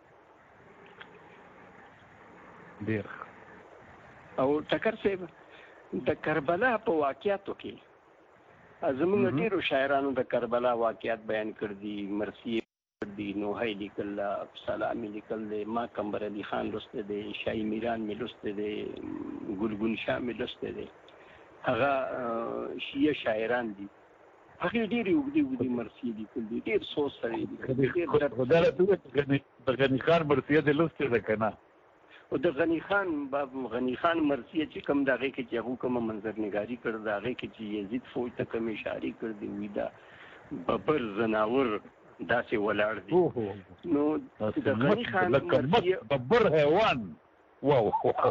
ډیر او ټکر صاحب د کربلا په واقعاتو کې زمونږ ډیرو شاعرانو د کربلا واقعات بیان کړ دي. مرثیه کړ دي، نوحی لیکل ده، سلامي لیکل دی، ما کمبر علي خان لوستی دی، شاهي میران مې لوستی دی، ګلګون شاه مې لوستی دی. هغه شیعه شاعران دي، هغې ډېرې اوږدې اوږدې مرثیې لیکل دي، ډېر سوچ سره یې خو دا راته ووایه چې د غني خان مرثیه دې لوستې ده که نه؟ او د غني خان باب غني خان مرثیه چې کوم د هغې کې چې هغو کومه منظرنګاري کړ، د هغې کې چې یزید فوج ته کوم اشارې کړ دي، وي دا ببر زناور داسې ولاړ دي. نو د غني خان مرثیه ببر حیوان واو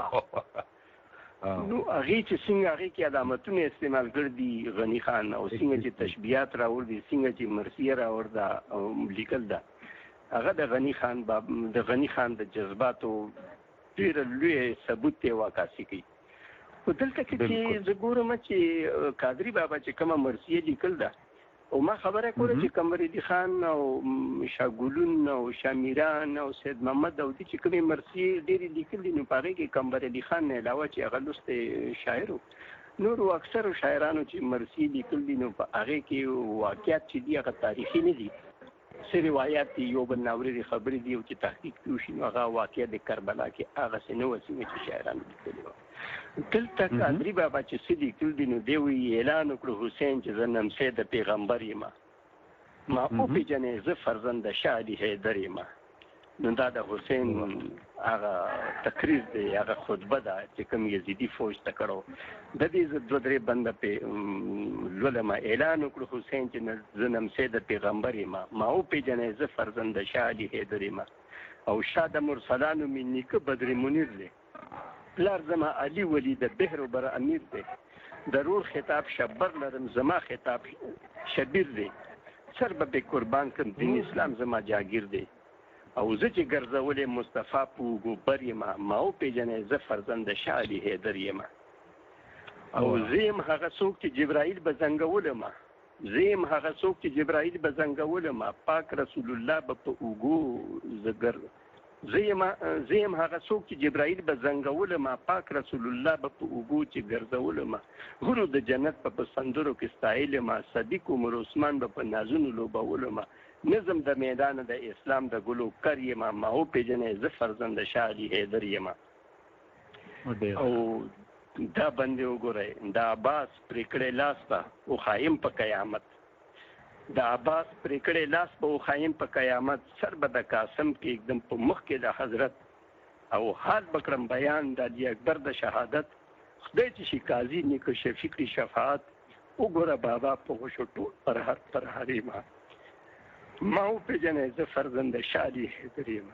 نو هغې چې څنګه هغې کې علامتونه استعمال کړ دي غني خان، او څنګه چې تشبیهات راوړ دي، څنګه چې مرثیه راوړ ده او لیکل ده، هغه د غني خان باب د غني خان د جذباتو ډېر لوی ثبوت دی واقعي کوي. خو دلته کې چې زه ګورم چې قادري بابا چې کومه مرثیه لیکل ده، او ما خبره کوله چې قمر علي خان او شاه ګلون او شاه میران او سید محمد او دې چې کومې مرثیې ډېرې لیکل دي، نو په هغې کې قمر علي خان نه علاوه چې هغه لوستی شاعر و، نورو اکثرو شاعرانو چې مرثیې لیکل دي، نو په هغې کې واقعات چې دي هغه تاریخي نه دي، څه روایات دي، یو بل ناورې خبرې دي، او چې تحقیق کې وشي نو هغه واقعه د کربلا کې هغسې نه وه څنګه چې شاعرانو لیکلي وه. دلته قادري بابا چې څه لیکل دي، نو دی وایي اعلان وکړو حسین چې زه نمسی د پیغمبر یم، ما وپېژنې زه فرزند شاه علي حیدر یم. نو دا د حسین هغه تقریر دی، هغه خطبه ده چې کوم یزیدي فوج ته کړو. د دې زه دوه درې بنده پې لولم. اعلان وکړو حسین چې زه نمسی د پیغمبر یم، ما وپېژنې زه فرزند شاه علي حیدر یم، او شاه د مرسلانو مې نیکه بدر منیر دی. پلار زما علي ولی د بحر بر امیر دی ضرور خطاب شبر لرم زما خطاب شبیر دی سر به قربان کم دین اسلام زما جاگیر دی او زه چې ګرځولې مصطفی په ګوبر یم ما وپېژنې زه فرزند شاه علي حیدر یم او زه یم هغه څوک چې جبرائیل به زنګولم زه یم هغه څوک چې جبرائیل به زنګولم پاک رسول الله به په اوږو زه ګر زه یم زه یم هغه څوک چې جبرائیل به زنګولم پاک رسول الله به په اوږو چې ګرځولم غرو د جنت په پسندرو کې ستایلم صدیق عمر عثمان به په نازونو لوبولم نظم د میدان د اسلام د ګلو کر یم ما وپېژنې زه فرزند شاه علي حیدر یم او دا بندې وګورئ د عباس پرې کړی لاس په وخایم په قیامت د عباس پرې کړی لاس په وخایم په قیامت سر به د قاسم کې एकदम په مخ کې د حضرت او حال بکرم بیان د علي اکبر د شهادت خدای چې شي قاضي نیکه شفیق شفاعت وګوره بابا په غوښو ټول پر هر پر حریمه ما وپېژنې زه فرزند شاه علي حیدر یم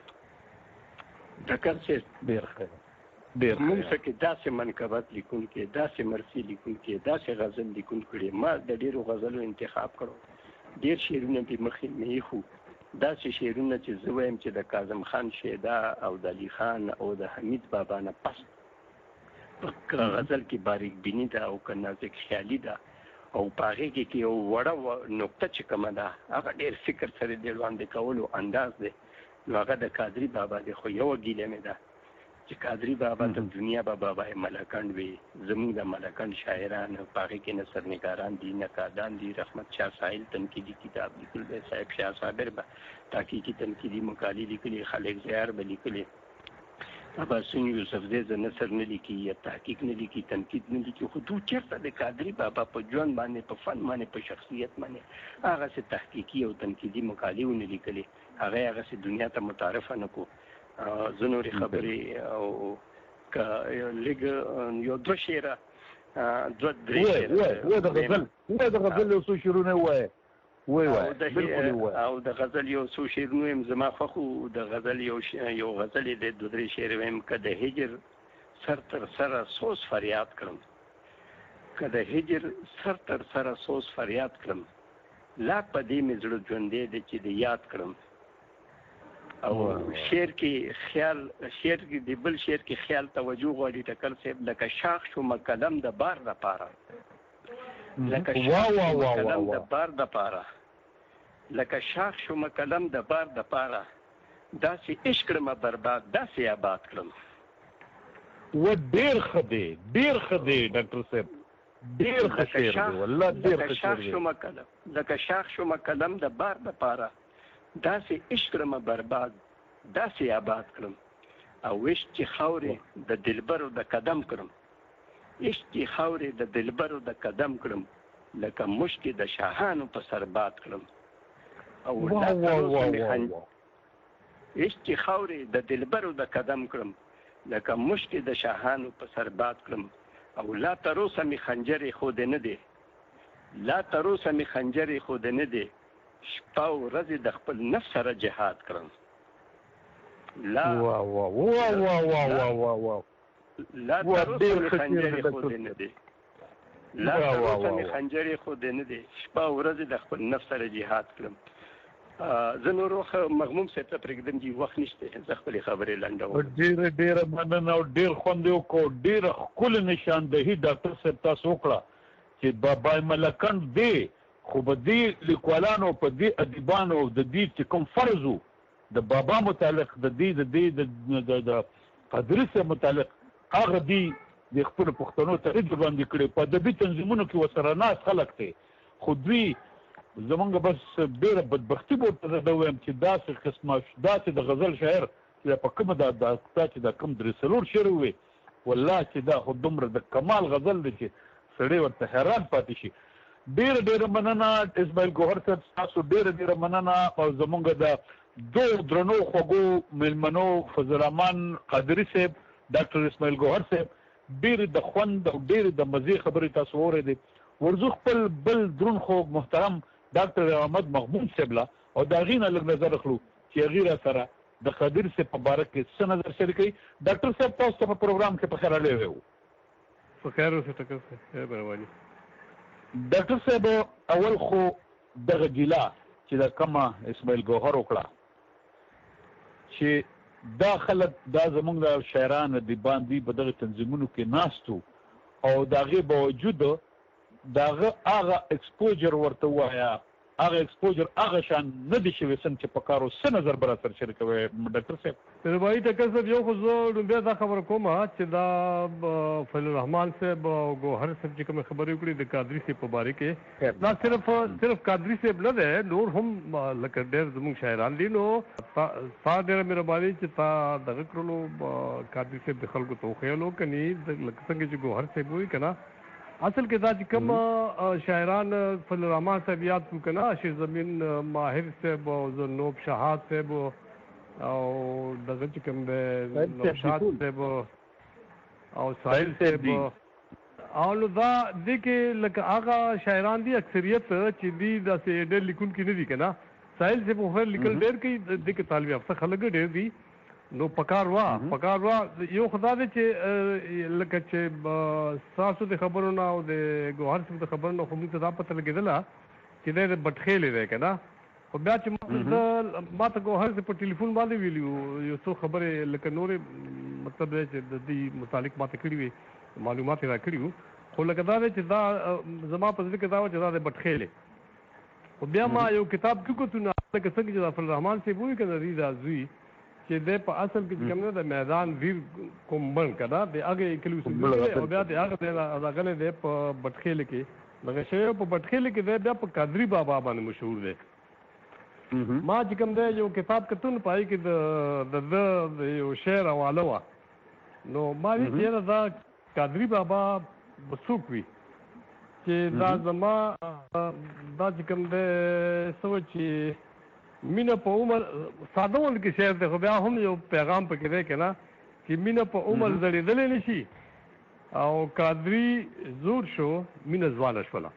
ډګر صاحب ډېر ښه ډېر موږ څخه داسې منقبت لیکونکي داسې مرثي لیکونکي داسې غزل لیکونکي ما د ډېرو غزلو انتخاب کړو ډېر شعرونه په مخې مې خو داسې شعرونه چې زه وایم چې د کاظم خان شیدا او د علي خان او د حمید بابا نه پس په غزل کې باریک بینی ده او که نازک خیالي ده او په هغې کې کې یو وړه نقطه چې کومه ده هغه ډېر فکر سره د وړاندې کولو انداز دی نو هغه د قادري بابا دی خو یوه ګیله مې ده چې قادري بابا د دنیا به بابای ملکند وي زموږ د ملکند شاعران په هغې کې نثرنګاران دي نقادان دي رحمت شاه ساحل تنقیدي کتاب لیکل دی صاحب شاه صابر به تحقیقي تنقیدي مقالې لیکلي خالق زیار به لیکلي اباسین یوسف زی زه نثر نه لیکي یا تحقیق نه لیکي تنقید نه لیکي خو دوی چېرته د قادري بابا په ژوند باندې په فن باندې په شخصیت باندې هغسې تحقیقي او تنقیدي مقالې ونه لیکلې هغه یې هغسې دنیا ته متعرفه نه کړو زه نورې خبرې او که لږ یو دوه شعره دوه درې شعره د غزل ووایه د غزل یو څو شعرونه ووایه او د غزل یو څو شعرونه یم زما خوښ و د غزل یو یو غزل یې د دوه درې شعر ویم که د هجر سر تر سره سوز فریاد کړم که د هجر سر تر سره سوز فریاد کړم لا په دې مې زړه ژوندی دی چې د یاد کړم او شعر کې خیال شعر کې د بل شعر کې خیال توجه غواړي ټکر صاحب لکه شاخ شومه قلم د بار دپاره لکه شاخ شومه قلم د بار دپاره لکه شاخ شومه قلم د بار دپاره داسې عشق کړمه برباد داسې آباد کړم و ډېر ښه دی ډېر ښه دی ډاکټر صاحب ډېر ښه شعر دی والله ډېر ښه شعر دی لکه شاخ شومه قلم د بار دپاره داسې عشق کړمه برباد داسې آباد کړم او عشق چې خاورې د دلبرو د قدم کړم عشق چې خاورې د دلبرو د قدم کړم لکه مشکې د شاهانو په سر باد کړم او لا تروسه مې خنجر عشق چې خاورې د دلبرو د قدم کړم لکه مشکې د شاهانو په سر باد کړم او لا تروسه مې خنجرې ښودې نه دی لا تروسه مې خنجرې ښودې نه دی شپه او ورځې د خپل نفس سره جهاد کړم لا وا وا وا وا وا وا وا وا لا تروسه مې خنجرې ښودې نه دی لا تروسه مې خنجرې ښودې نه دی شپه او ورځې د خپل نفس سره جهاد کړم زه نور مغموم صاحب ته پرېږدم چې وخت نشته زه خپلې خبرې لنډوم ډېره ډېره مننه او ډېر خوند یې وکړو ډېره ښکلې نشاندهي ډاکټر صاحب تاسو وکړه چې بابای ملکند دی خو په دې لیکوالانو په دې ادیبانو د دې چې کوم فرض و د بابا متعلق د دې د دې د قادري صاحب متعلق هغه دی د خپلو پښتنو ته رجوع باندې کړی په ادبي تنظیمونو کې ورسره ناست خلک دی خو دوی زمونږ بس ډېره بدبختي به ورته زه ووایم چې داسې قسمه داسې د غزل شاعر چې په کومه دا دا چې دا کوم درې څلور شعر ووایي والله چې دا خو دومره د کمال غزل دی چې سړی ورته حیران پاتې شي ډېره ډېره مننه اسماعیل ګوهر صاحب تاسو ډېره ډېره مننه او زمونږ د دو درنو خوږو میلمنو فضل الرحمن قادري صاحب ډاکټر اسماعیل ګوهر صاحب ډېرې د خوند او ډېرې د مزې خبرې تاسو واورېدې ورځو خپل بل دروند خوږ محترم ډاکټر احمد مغموم صاحب له او د هغې نه لږ نظر اخلو چې هغې را سره د قادر صاحب په باره کې څه نظر شریکوي. ډاکټر صاحب تاسو ته په پروګرام کې په خیر راغلی وو. په خیر اوسه ټکر صاحب مهرباني. ډاکټر صاحب اول خو دغه ګیله چې د کومه اسماعیل ګوهر وکړه چې دا خلک دا زمونږ د شاعران د باندې په دغه تنظیمونو کې ناستو او د هغې باوجود د هغه هغه ایکسپوجر ورته ووایه هغه ایکسپوجر هغه شان نه دی شوی څنګه چې په کار و. څه نظر به راسره شریکوئ ډاکټر صاحب؟ مهرباني ټکر صاحب، یو خو زه لومبیا دا خبره کوم چې دا فضل الرحمن صاحب او ګوهر صاحب چې کومې خبرې وکړي د قادري صاحب په باره کې، دا صرف صرف قادري صاحب نه دی، نور هم لکه ډېر زموږ شاعران دي. نو تا ډېره مهرباني چې تا دغه کړلو قادري صاحب د خلکو ته وښیلو که نه لکه څنګه چې ګوهر صاحب وایي که نه. اصل کې دا چې کوم شاعران فضل الرحمن صاحب یاد کړو که نه، شیر زمین ماهر صاحب او ذوالنوب شهاد صاحب او دغه چې کوم دی نوشاد صاحب او ساحل صاحب او نو دا دې کې لکه هغه شاعران دي اکثریت چې دي داسې ډېر لیکونکي نه دي که نه. ساحل صاحب خو خیر لیکل ډېر کوي، دې کې طالب یافته خلک ډېر دي. نو پکار وا پکار وا یو خدا دې چې لکه چې ستاسو د خبرو نه او د ګوهر صاحب د خبرو نه خو موږ ته دا پته لګېدله چې دی د بټخېلې دی که نه. خو بیا چې ما ته ګوهر صاحب په ټلیفون باندې ویلي وو یو څو خبرې لکه نورې مطلب دی چې د دې متعلق ما ته کړي وي معلومات یې را کړي وو، خو لکه دا دی چې دا زما په زړه کې دا وه چې دا د بټخېلې. خو بیا ما یو کتاب کې کتو نه لکه څنګه چې فضل الرحمن صاحب وایي که نه دی دا زوی چې دی په اصل کې چې کوم نه د میدان ویر کوم بڼ که نه د هغې کلي اوسېدونکی او بیا د هغه دی راغلی دی په بټخېلې کې دغه شوی په بټخېلې کې دی بیا په قادري بابا باندې مشهور دی. ما چې کوم دی یو کتاب کتو نو په هغې کې د ده د یو شعر حواله وه. نو ما ویل چې یاره دا قادري بابا به څوک وي چې دا زما دا چې کوم دی څه چې مینه په عمر ساده ول کې شعر دی، خو بیا هم یو پیغام پکې دی که نه چې مینه په عمر زړېدلی نه شي او قادري زور شو مینه ځوانه شوله.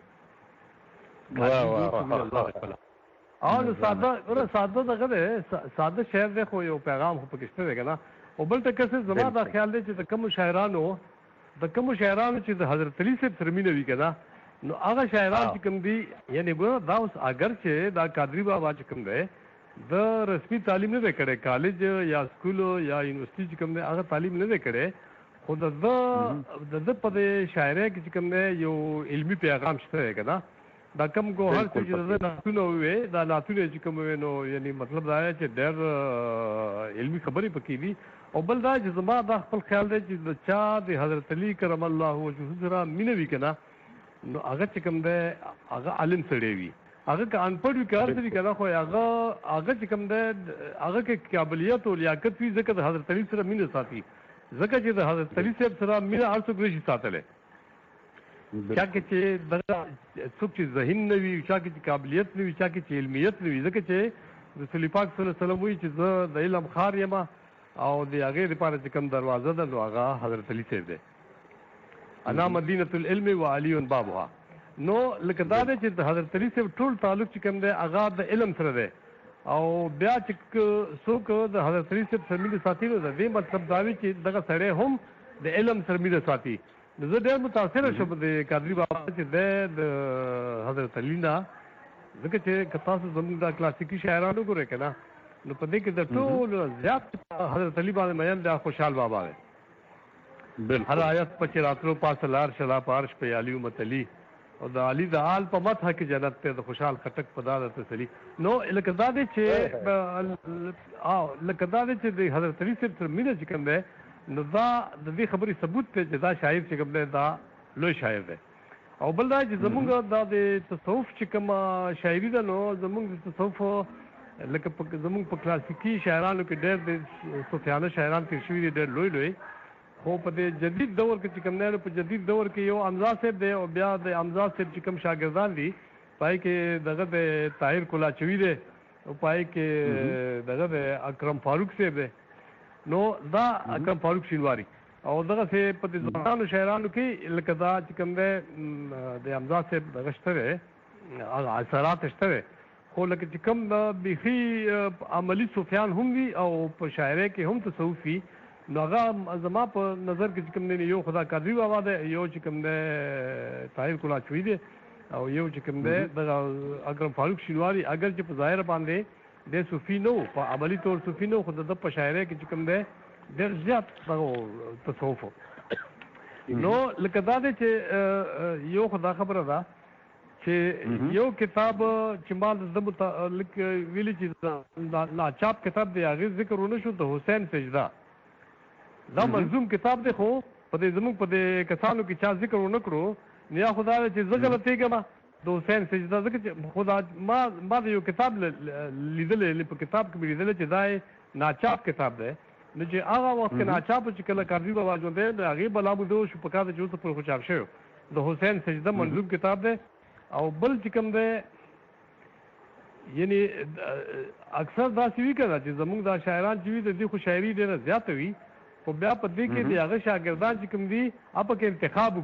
او نو ساده ساده دغه دی ساده شعر دی خو یو پیغام خو پکې شته دی که نه. او بل ټکر صاحب زما دا خیال دی چې د کومو شاعرانو د کومو شاعرانو چې د حضرت علي صاحب سره مینه وي که نه نو هغه شاعران چې کوم دي یعنی ګوره دا اوس اگر چې دا قادري بابا چې کوم دی د رسمي تعلیم نه دی کړی، کالج یا سکول یا یونیورسټي چې کوم دی هغه تعلیم نه دی کړی، خو د ده د ده په دې شاعرۍ کې چې کوم دی یو علمي پیغام شته دی که نه. دا کم ګوهر چې د ده نعتونه ووې دا نعتونه چې کوم ووې نو یعنی مطلب دا دی چې ډېر علمي خبرې پکې دي. او بل دا چې زما دا خپل خیال دی چې د چا د حضرت علي کرم الله وجهه سره مینه وي که نه نو هغه چې کوم دی هغه عالم سړی وي، هغه که انپړ وي که هر څه وي که نه خو هغه هغه چې کوم دی هغه کې قابلیت او لیاقت وي ځکه د حضرت علي سره مینه ساتي، ځکه چې د حضرت علي صاحب سره مینه هر څوک نشي ساتلی. چا کې چې دغه څوک چې ذهین نه وي، چا کې چې قابلیت نه وي، چا کې چې علمیت نه وي، ځکه چې رسول پاک صلی الله علیه وسلم وایي چې زه د علم خار یم او د هغې دپاره چې کوم دروازه ده نو هغه حضرت علي صاحب دی. انا مدینة العلم و علی بابها. نو لکه دا دی چې د حضرت علي صاحب ټول تعلق چې کوم دی هغه د علم سره دی او بیا چې څوک د حضرت علي صاحب سره مینه ساتي نو د دې مطلب دا وي چې دغه سړی هم د علم سره مینه ساتي. نو زه ډېر متاثره شوم د قادري بابا چې دی د حضرت علي نه، ځکه چې که تاسو زموږ دا کلاسیکي شاعران وګورئ که نه نو په دې کې د ټولو زیات حضرت علي باندې مین دی خوشحال بابا دی. هر آیت پچې راتلو پاس لار شلا پارش په علی متلی او د علي د آل په مدح کې جنت ته د خوشحال خټک په دا د تسلي. نو لکه دا دی چې لکه دا دی چې د حضرت علي صاحب سره مینه چې کوم دی نو دا د دې خبرې ثبوت دی چې دا شاعر چې کوم دی دا لوی شاعر دی. او بل دا چې زمونږ دا د تصوف چې کومه شاعري ده نو زمونږ د تصوف لکه زمونږ په کلاسیکي شاعرانو کې ډېر د صوفیانه شاعران تېر شوي دي ډېر لوی لوی، خو په دې جدید دور کې چې کوم دی په جدید دور کې یو امزا صاحب دی او بیا د امزا صاحب چې کوم شاګردان دي پای کې دغه د طاهر کولاچوي دی او پای کې دغه د اکرم فاروق صاحب دی. نو دا اکرم فاروق شینواری او دغه سه په دې ځوانانو شاعرانو کې لکه دا چې کوم دی د امزا صاحب دغه شته دی هغه اثرات شته دی، خو لکه چې کوم بیخي عملی صوفیان هم وي او په شاعرۍ کې هم تصوف وي نو هغه زما په نظر کې چې کوم دی یو خدا قادري بابا دی یو چې کوم دی طاهر کلاچوي دی او یو چې کوم دی دغه اکرم فاروق شینواري اگر چې په ظاهر باندې د صوفي نو په عملی طور صوفي نو خو د په شاعرۍ کې چې کوم دی ډېر زیات دغه تصوف نو لکه دا دی چې یو خدا خبره ده چې یو کتاب چې ما د متعلق ویلي چې ناچاپ کتاب دی هغې ذکر ونه شو د حسین سجده دا منظوم کتاب دی خو په دې زموږ په دې کسانو کې چا ذکر ونه کړو نو یا خدا چې زه غلطېږم د حسین سجده ځکه چې خدا ما ما د یو کتاب لیدلی په کتاب کې مې لیدلی چې دا ناچاپ کتاب دی نو چې هغه وخت کې ناچاپ چې کله کارزي بابا ژوندی د هغې بلا بوده شو په کار چې اوس پورې خو چاپ شوی د حسین سجده منظوم کتاب دی او بل چې کوم دی یعنی اکثر داسې وي که نه چې زموږ دا شاعران چې وي د دې خو شاعري ډېره زیاته وي خو بیا په دې کې د هغه شاګردان چې کوم دي هغه پکې انتخاب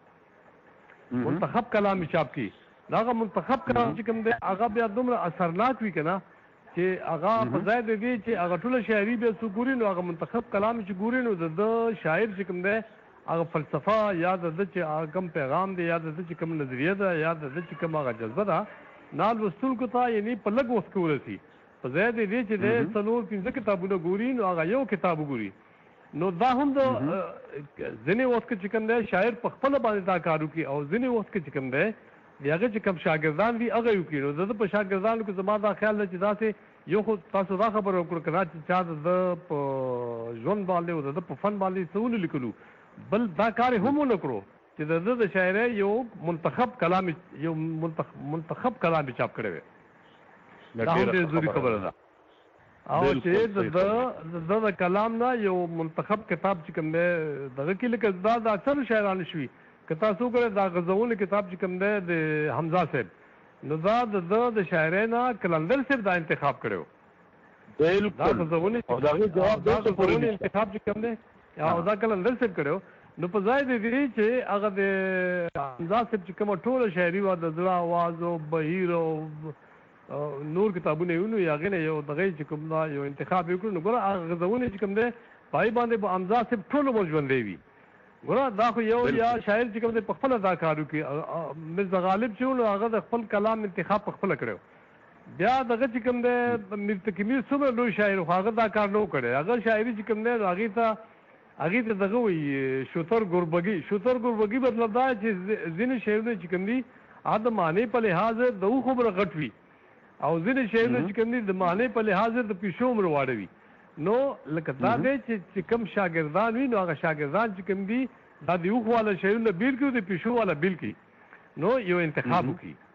وکړي منتخب کلام یې چاپ کړي هغه منتخب کلام چې کوم دی هغه بیا دومره اثرناک وي که نه چې هغه په ځای د دې چې هغه ټوله شاعري بیا څوک ګوري نو هغه منتخب کلام چې ګوري نو د ده شاعر چې کوم دی هغه فلسفه یا د ده چې هغه کوم پیغام دی یا د ده چې کوم نظریه ده یا د ده چې کوم هغه جذبه ده نال لوستونکو ته یعنې په لږ وخت کې ورسي په ځای د دې چې دی څلور پنځه کتابونه ګوري نو هغه یو کتاب وګوري نو دا هم د ځینې وخت کې چې کوم دی شاعر په خپله باندې دا کار وکړي او ځینې وخت کې چې کوم دی د هغه چې کوم شاګردان دي هغه یې وکړي نو د ده په شاګردانو کې زما دا خیال دی چې داسې یو خو تاسو دا خبره وکړو که دا چې چا د ده په ژوند باندې او د ده په فن باندې څه ونه لیکلو بل دا کار هم ونه کړو چې د ده د شاعرۍ یو منتخب کلام یو منتخب کلام یې چاپ کړی وی دا هم ډېره ضروري خبره ده او چې د ده د کلام نه یو منتخب کتاب چې کوم دی دغه کې لکه دا د اکثرو شاعرانو شوي که تاسو وګورئ دا غزولو کتاب چې کوم دی د حمزه صاحب نو دا د ده د شاعرۍ نه قلندر صاحب دا انتخاب کړی و دا غزولو انتخاب چې کوم دی او دا قلندر صاحب کړی نو په ځای د دې چې هغه د حمزه صاحب چې کومه ټوله شاعري وه د زړه اواز او بهیر او نور کتابونه یې ونیو هغې نه یو دغه چې کوم دا یو انتخاب یې وکړو نو ګوره هغه غزونې چې کوم دی په هغې باندې به حمزه صاحب ټول عمر ژوندی وي ګوره دا خو یو یا شاعر چې کوم دی په خپله دا کار وکړي مرزا غالب چې و نو هغه د خپل کلام انتخاب په خپله کړی بیا دغه چې کوم دی میر تقي میر څومره لوی شاعر خو هغه دا کار نه و کړی هغه شاعري چې کوم دی نو هغې ته هغې ته دغه وایي شوتر ګوربګي شوتر ګوربګي مطلب دا چې ځینې شعرونه چې کوم دي هغه د معنې په لحاظ د اوښ عمره غټ وي او ځینې شعرونه چې کوم دي د معنې په لحاظ د پیشو عمره واړه وي نو لکه دا دی چې کوم شاګردان وي نو هغه شاګردان چې کوم دي دا د اوښ والا شعرونه بیل کړي او د پیشو والا بیل کړي نو یو انتخاب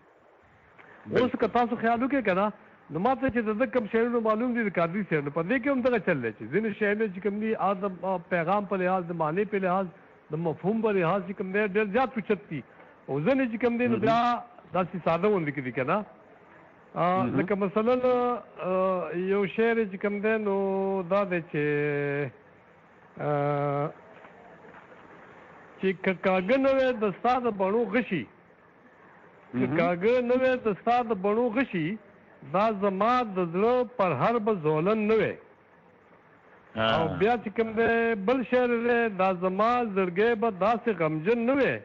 وکړي اوس که تاسو خیال وکړئ که نه نو ما ته چې د ده کوم شعرونه معلوم دي د قادري صاحب نو په دې کې هم دغه چل دی چې ځینې شعرونه چې کوم دي هغه د پیغام په لحاظ د معنی په لحاظ د مفهوم په لحاظ چې کوم دی ډېر زیات اوچت دي او ځینې چې کوم دی نو بیا داسې ساده غوندې کې دي که نه لکه مثلا یو شعر چې کوم دی نو دا دی چې چې که کاږه نه وی د ستا د بڼو غشي که کاږه نه وی د ستا د بڼو غشي دا زما د زړه پر هر به زولن نه وی او بیا چې کوم دی بل شعر دی دا زما زړګی به داسې غمجن نه وی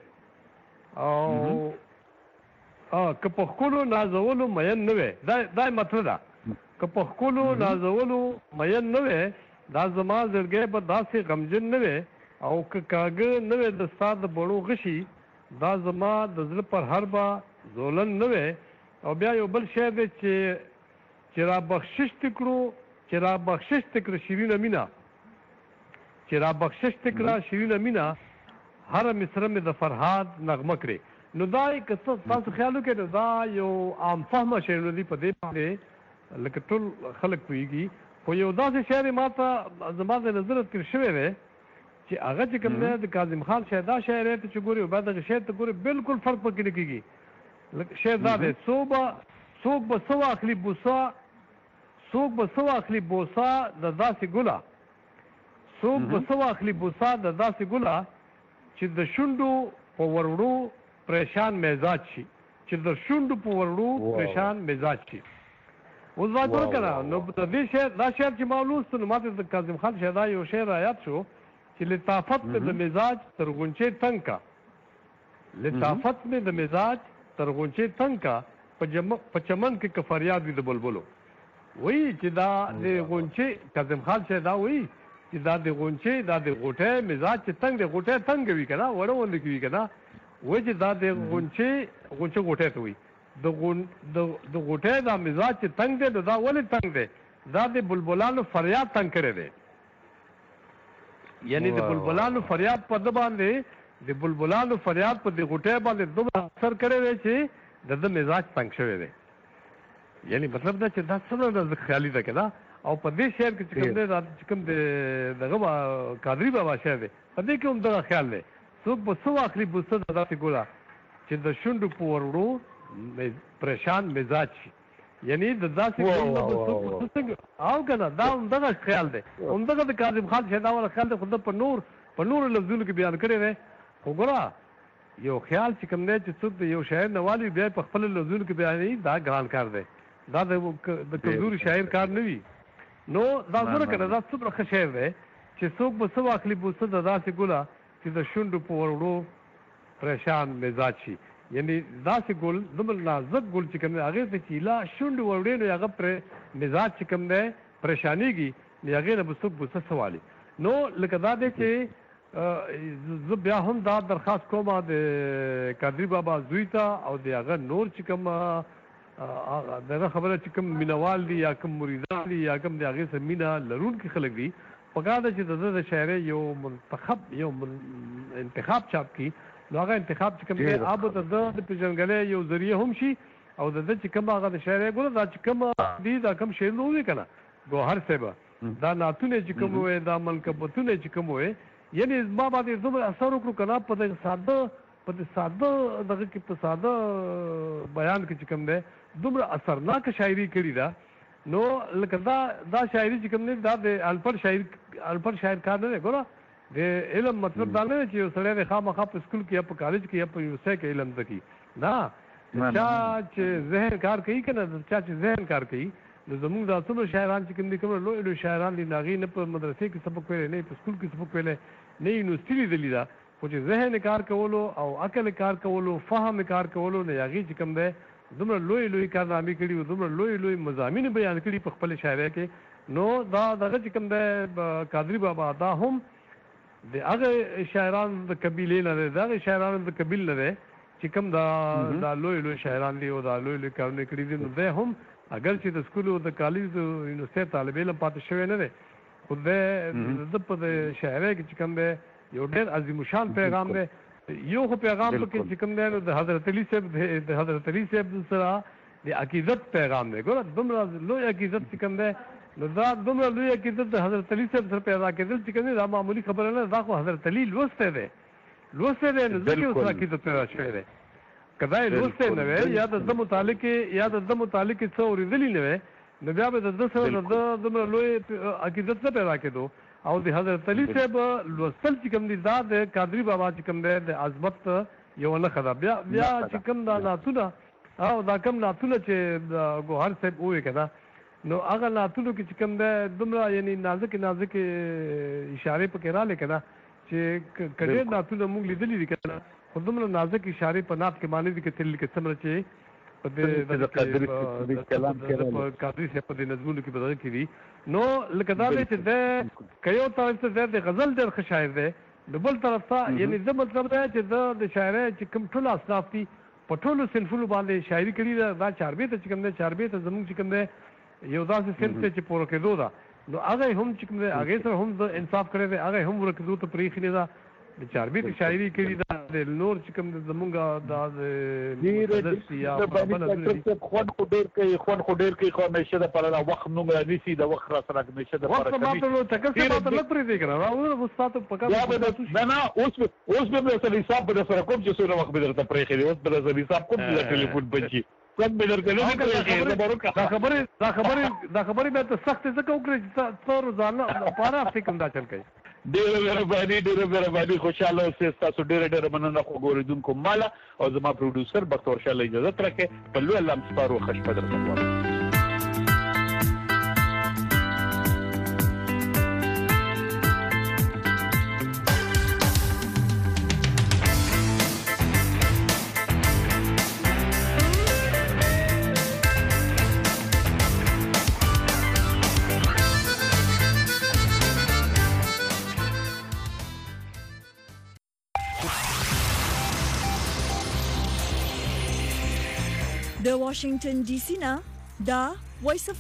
او که په ښکلو نازولو مین نه وی دا یې مطلب ده که په ښکلو نازولو مین نه وی دا زما زړګی به داسې غمجن نه وی او که کاږه نه وی د ستا د بڼو غشي دا زما د زړه پر هر به زولن نه وی او بیا یو بل شعر دی چې چې را بخشش دې کړو چې را بخشش دې کړه شیرینه مینه چې را بخشش دې کړه شیرینه مینه هره مصره مې د فرهاد نغمه کړې نو دا که تاسو خیال وکړئ نو دا یو عام فهمه شعرونه دي په دې باندې لکه ټول خلک پوهېږي خو یو داسې شعر یې ما ته زما د نظر تېر شوی دی چې هغه چې کوم دی د کاظم خان شهدا شاعر ته چې ګوري او بیا دغه شعر ته ګوري بالکل فرق پکې نه کېږي شعر دا دی څوک به څوک به څه واخلي بوسه څوک به څه واخلي بوسه د داسې ګله څوک به څه واخلي بوسه د داسې ګله چې د شونډو په وروړو پریشان مزاج شي چې د شونډو په وروړو پریشان مزاج شي اوس دا ګوره که نه نو د دې شعر دا شعر چې ما ولوست نو ماته د کاظم خان شیدا یو شعر رایاد شو چې لطافت مې د مزاج تر غونچې تنګ کا لطافت مې د مزاج تر غونچې تنګ کا په چمن کې که فریاد وي د بلبلو وایي چې دا د غونچې کاظم خان شیدا وایي چې دا د غونچې دا د غوټۍ مزاج چې تنګ دی غوټۍ تنګ وي که نه وړه غوندې کې وي که نه وایي چې دا د غونچې غونچې غوټۍ ته وایي د غوټۍ دا مزاج چې تنګ دی نو دا ولې تنګ دی دا د بلبلانو فریاد تنګ کړی دی یعنی د بلبلانو فریاد په ده باندې د بلبلانو فریاد په د غوټۍ باندې دومره اثر کړی دی چې د ده مزاج تنګ شوی دی یعنی مطلب دا چې دا څومره خیالي ده که نه او په دې شعر کې چې کوم دی دا چې کوم د دغه قادري بابا شعر دی په دې کې هم دغه خیال دی څوک به څه واخلي بوسه د داسې ګوله چې د شونډو په ورړو پریشان مزاج شي یعنی د داسې او که نه دا همدغه خیال دی همدغه د کاظم خان شیدا والا خیال دی خو ده په نور په نورو لفظونو کې بیان کړی دی خو ګوره یو خیال چې کوم دی چې څوک د یو شاعر نه والي بیا په خپلو لفظونو کې بیانوي دا ګران کار دی دا د کمزوري شاعر کار نه وي نو دا ګوره که نه دا څومره ښه شعر دی چې څوک به څه واخلي بوسه د داسې ګوله چې د شونډو په ورړو پریشان مزاج شي یعنی داسې ګل دومره نازک ګل چې کوم دی هغې ته چې لا شونډې وړې نو هغه پرې مزاج چې کوم دی پریشانېږي نو هغې نه به څوک بوسه څه والي نو لکه دا دی چې زه بیا هم دا درخواست کوم د قادري بابا زوی ته او د هغه نور چې کوم دغه خبره چې کوم مینوال دي یا کوم مریدان دي یا کوم د هغې سره مینه لرونکي خلک دي پکار ده چې د ده د شاعرۍ یو منتخب یو انتخاب چاپ کړي نو هغه انتخاب چې کوم دی هغه به د ده د پېژندګلۍ یو ذریعه هم شي او د ده چې کوم هغه د شاعرۍ ګوره دا چې کوم دي دا کوم شعرونه ووایي که نه ګوهر صاحبه دا نعتونه چې کوم وایي دا منقبتونه چې کوم وایي یعنې ما باندې دومره اثر وکړو که نه په دغه ساده په د ساده دغه کې په ساده بیان کې چې کوم دی دومره اثرناکه شاعري کړې ده نو لکه دا دا شاعري چې کوم دی دا د انپړ شاعر انپړ شاعر کار نه دی ګوره د علم مطلب دا نه دی چې یو سړی دی خامخا په سکول کې یا په کالج کې یا په یونیورسټۍ کې علم زده کړي نه چا چې ذهن کار کوي که نه چا چې ذهن کار کوي نو زمونږ دا څومره شاعران چې کوم دي کومه لوی لوی شاعران دي نو هغې نه په مدرسې کې سبق ویلی نه په سکول کې سبق ویلی نه یونیورسټي لیدلي ده خو چې ذهن کار کولو او عقل کار کولو فهم کار کولو نه هغې چې کوم دی دومره لوی لوی کارنامې کړي وو دومره لوی لوی مضامین بیان کړي په خپلې شاعرۍ کې نو دا دغه چې کوم دی قادري بابا دا هم د هغه شاعرانو د قبیلې نه دی د هغې شاعرانو د قبیل نه دی چې کوم دا دا لوی لوی شاعران دي او دا لوی لوی کارونه کړي دي نو دی هم اگر چې د سکول او د کالج د یونیورسټۍ طالب علم پاتې شوی نه دی خو دی د په د شاعرۍ کې چې کوم دی یو ډېر عظیم الشان پیغام دی یو خو پیغام پکې چې کوم دی نو د حضرت علي صاحب د حضرت علي صاحب سره د عقیدت پیغام دی ګوره دومره لوی عقیدت چې کوم دی نو دا دومره لوی عقیدت د حضرت علي صاحب سره پیدا کېدل چې کوم دی دا معمولي خبره نه دا خو حضرت علي لوستی دی لوستی دی نو ځکه اوس عقیدت پیدا شوی دی که دا یې لوستی نه وی یا د ده متعلق یا د ده متعلق څه اورېدلي نه وی نو بیا به د ده سره د ده دومره لوی عقیدت نه پیدا کېدو او د حضرت علي صاحب لوستل چې کوم دي دا د قادري بابا چې کوم دی د عظمت یوه نښه ده بیا بیا چې کوم دا نعتونه او دا کوم نعتونه چې د ګوهر صاحب ووایي که نه نو هغه نعتونو کې چې کوم دی دومره یعنې نازکې نازکې اشارې پکې راغلې که نه چې که ډېر نعتونه موږ لیدلي دي که نه خو دومره نازک اشارې په نعت کې معنی دي کتلي لکه څومره چې په قادري صاحب په دې نظمونو کې به دغه کې دي نو لکه دا دی چې دی که یو طرف ته دی د غزل ډېر ښه شاعر دی د بل طرف ته یعنې ده مطلب دی چې ده د شاعرۍ چې کوم ټول اصناف دي په ټولو صنفونو باندې شاعري کړې ده دا چاربې ته چې کوم دی چاربې ته زموږ چې کوم دی یو داسې صنف دی چې پوره کېدو ده نو هغه هم چې کوم دی هغې سره هم د انصاف کړی دی هغه هم ورکېدو ته پرېښې ده د چاربې ته شاعري کړې ده د نور چې کوم زمونږ دا خوند خو ډېر کوي خوند خو ډېر کوي خو همیشه دپاره دا وخت نوم رانیسي د وخت را سره همیشه دپاره نه نه اوس اوس به مې سره حساب به در سره کوم چې څومره وخت به درته پرېښی دی اوس به در سره حساب کوم چې ټلیفون بند شي کوم به درته نه پرېښی دا خبرې دا خبرې دا خبرې بیا ته سختې ځکه وکړې چې ته روزانه لپاره هفتې کوم دا چل کوي ډېره مهرباني ډېره مهرباني خوشحاله اوسئ ستاسو ډېره ډېره مننه خو ګورېدونکو ماله او زما پروډیوسر بختور شاه اجازت راکړئ په لوی الله م سپارو ښه شپه درته غواړم د واشنگټن ډي سي نه دا وایس اف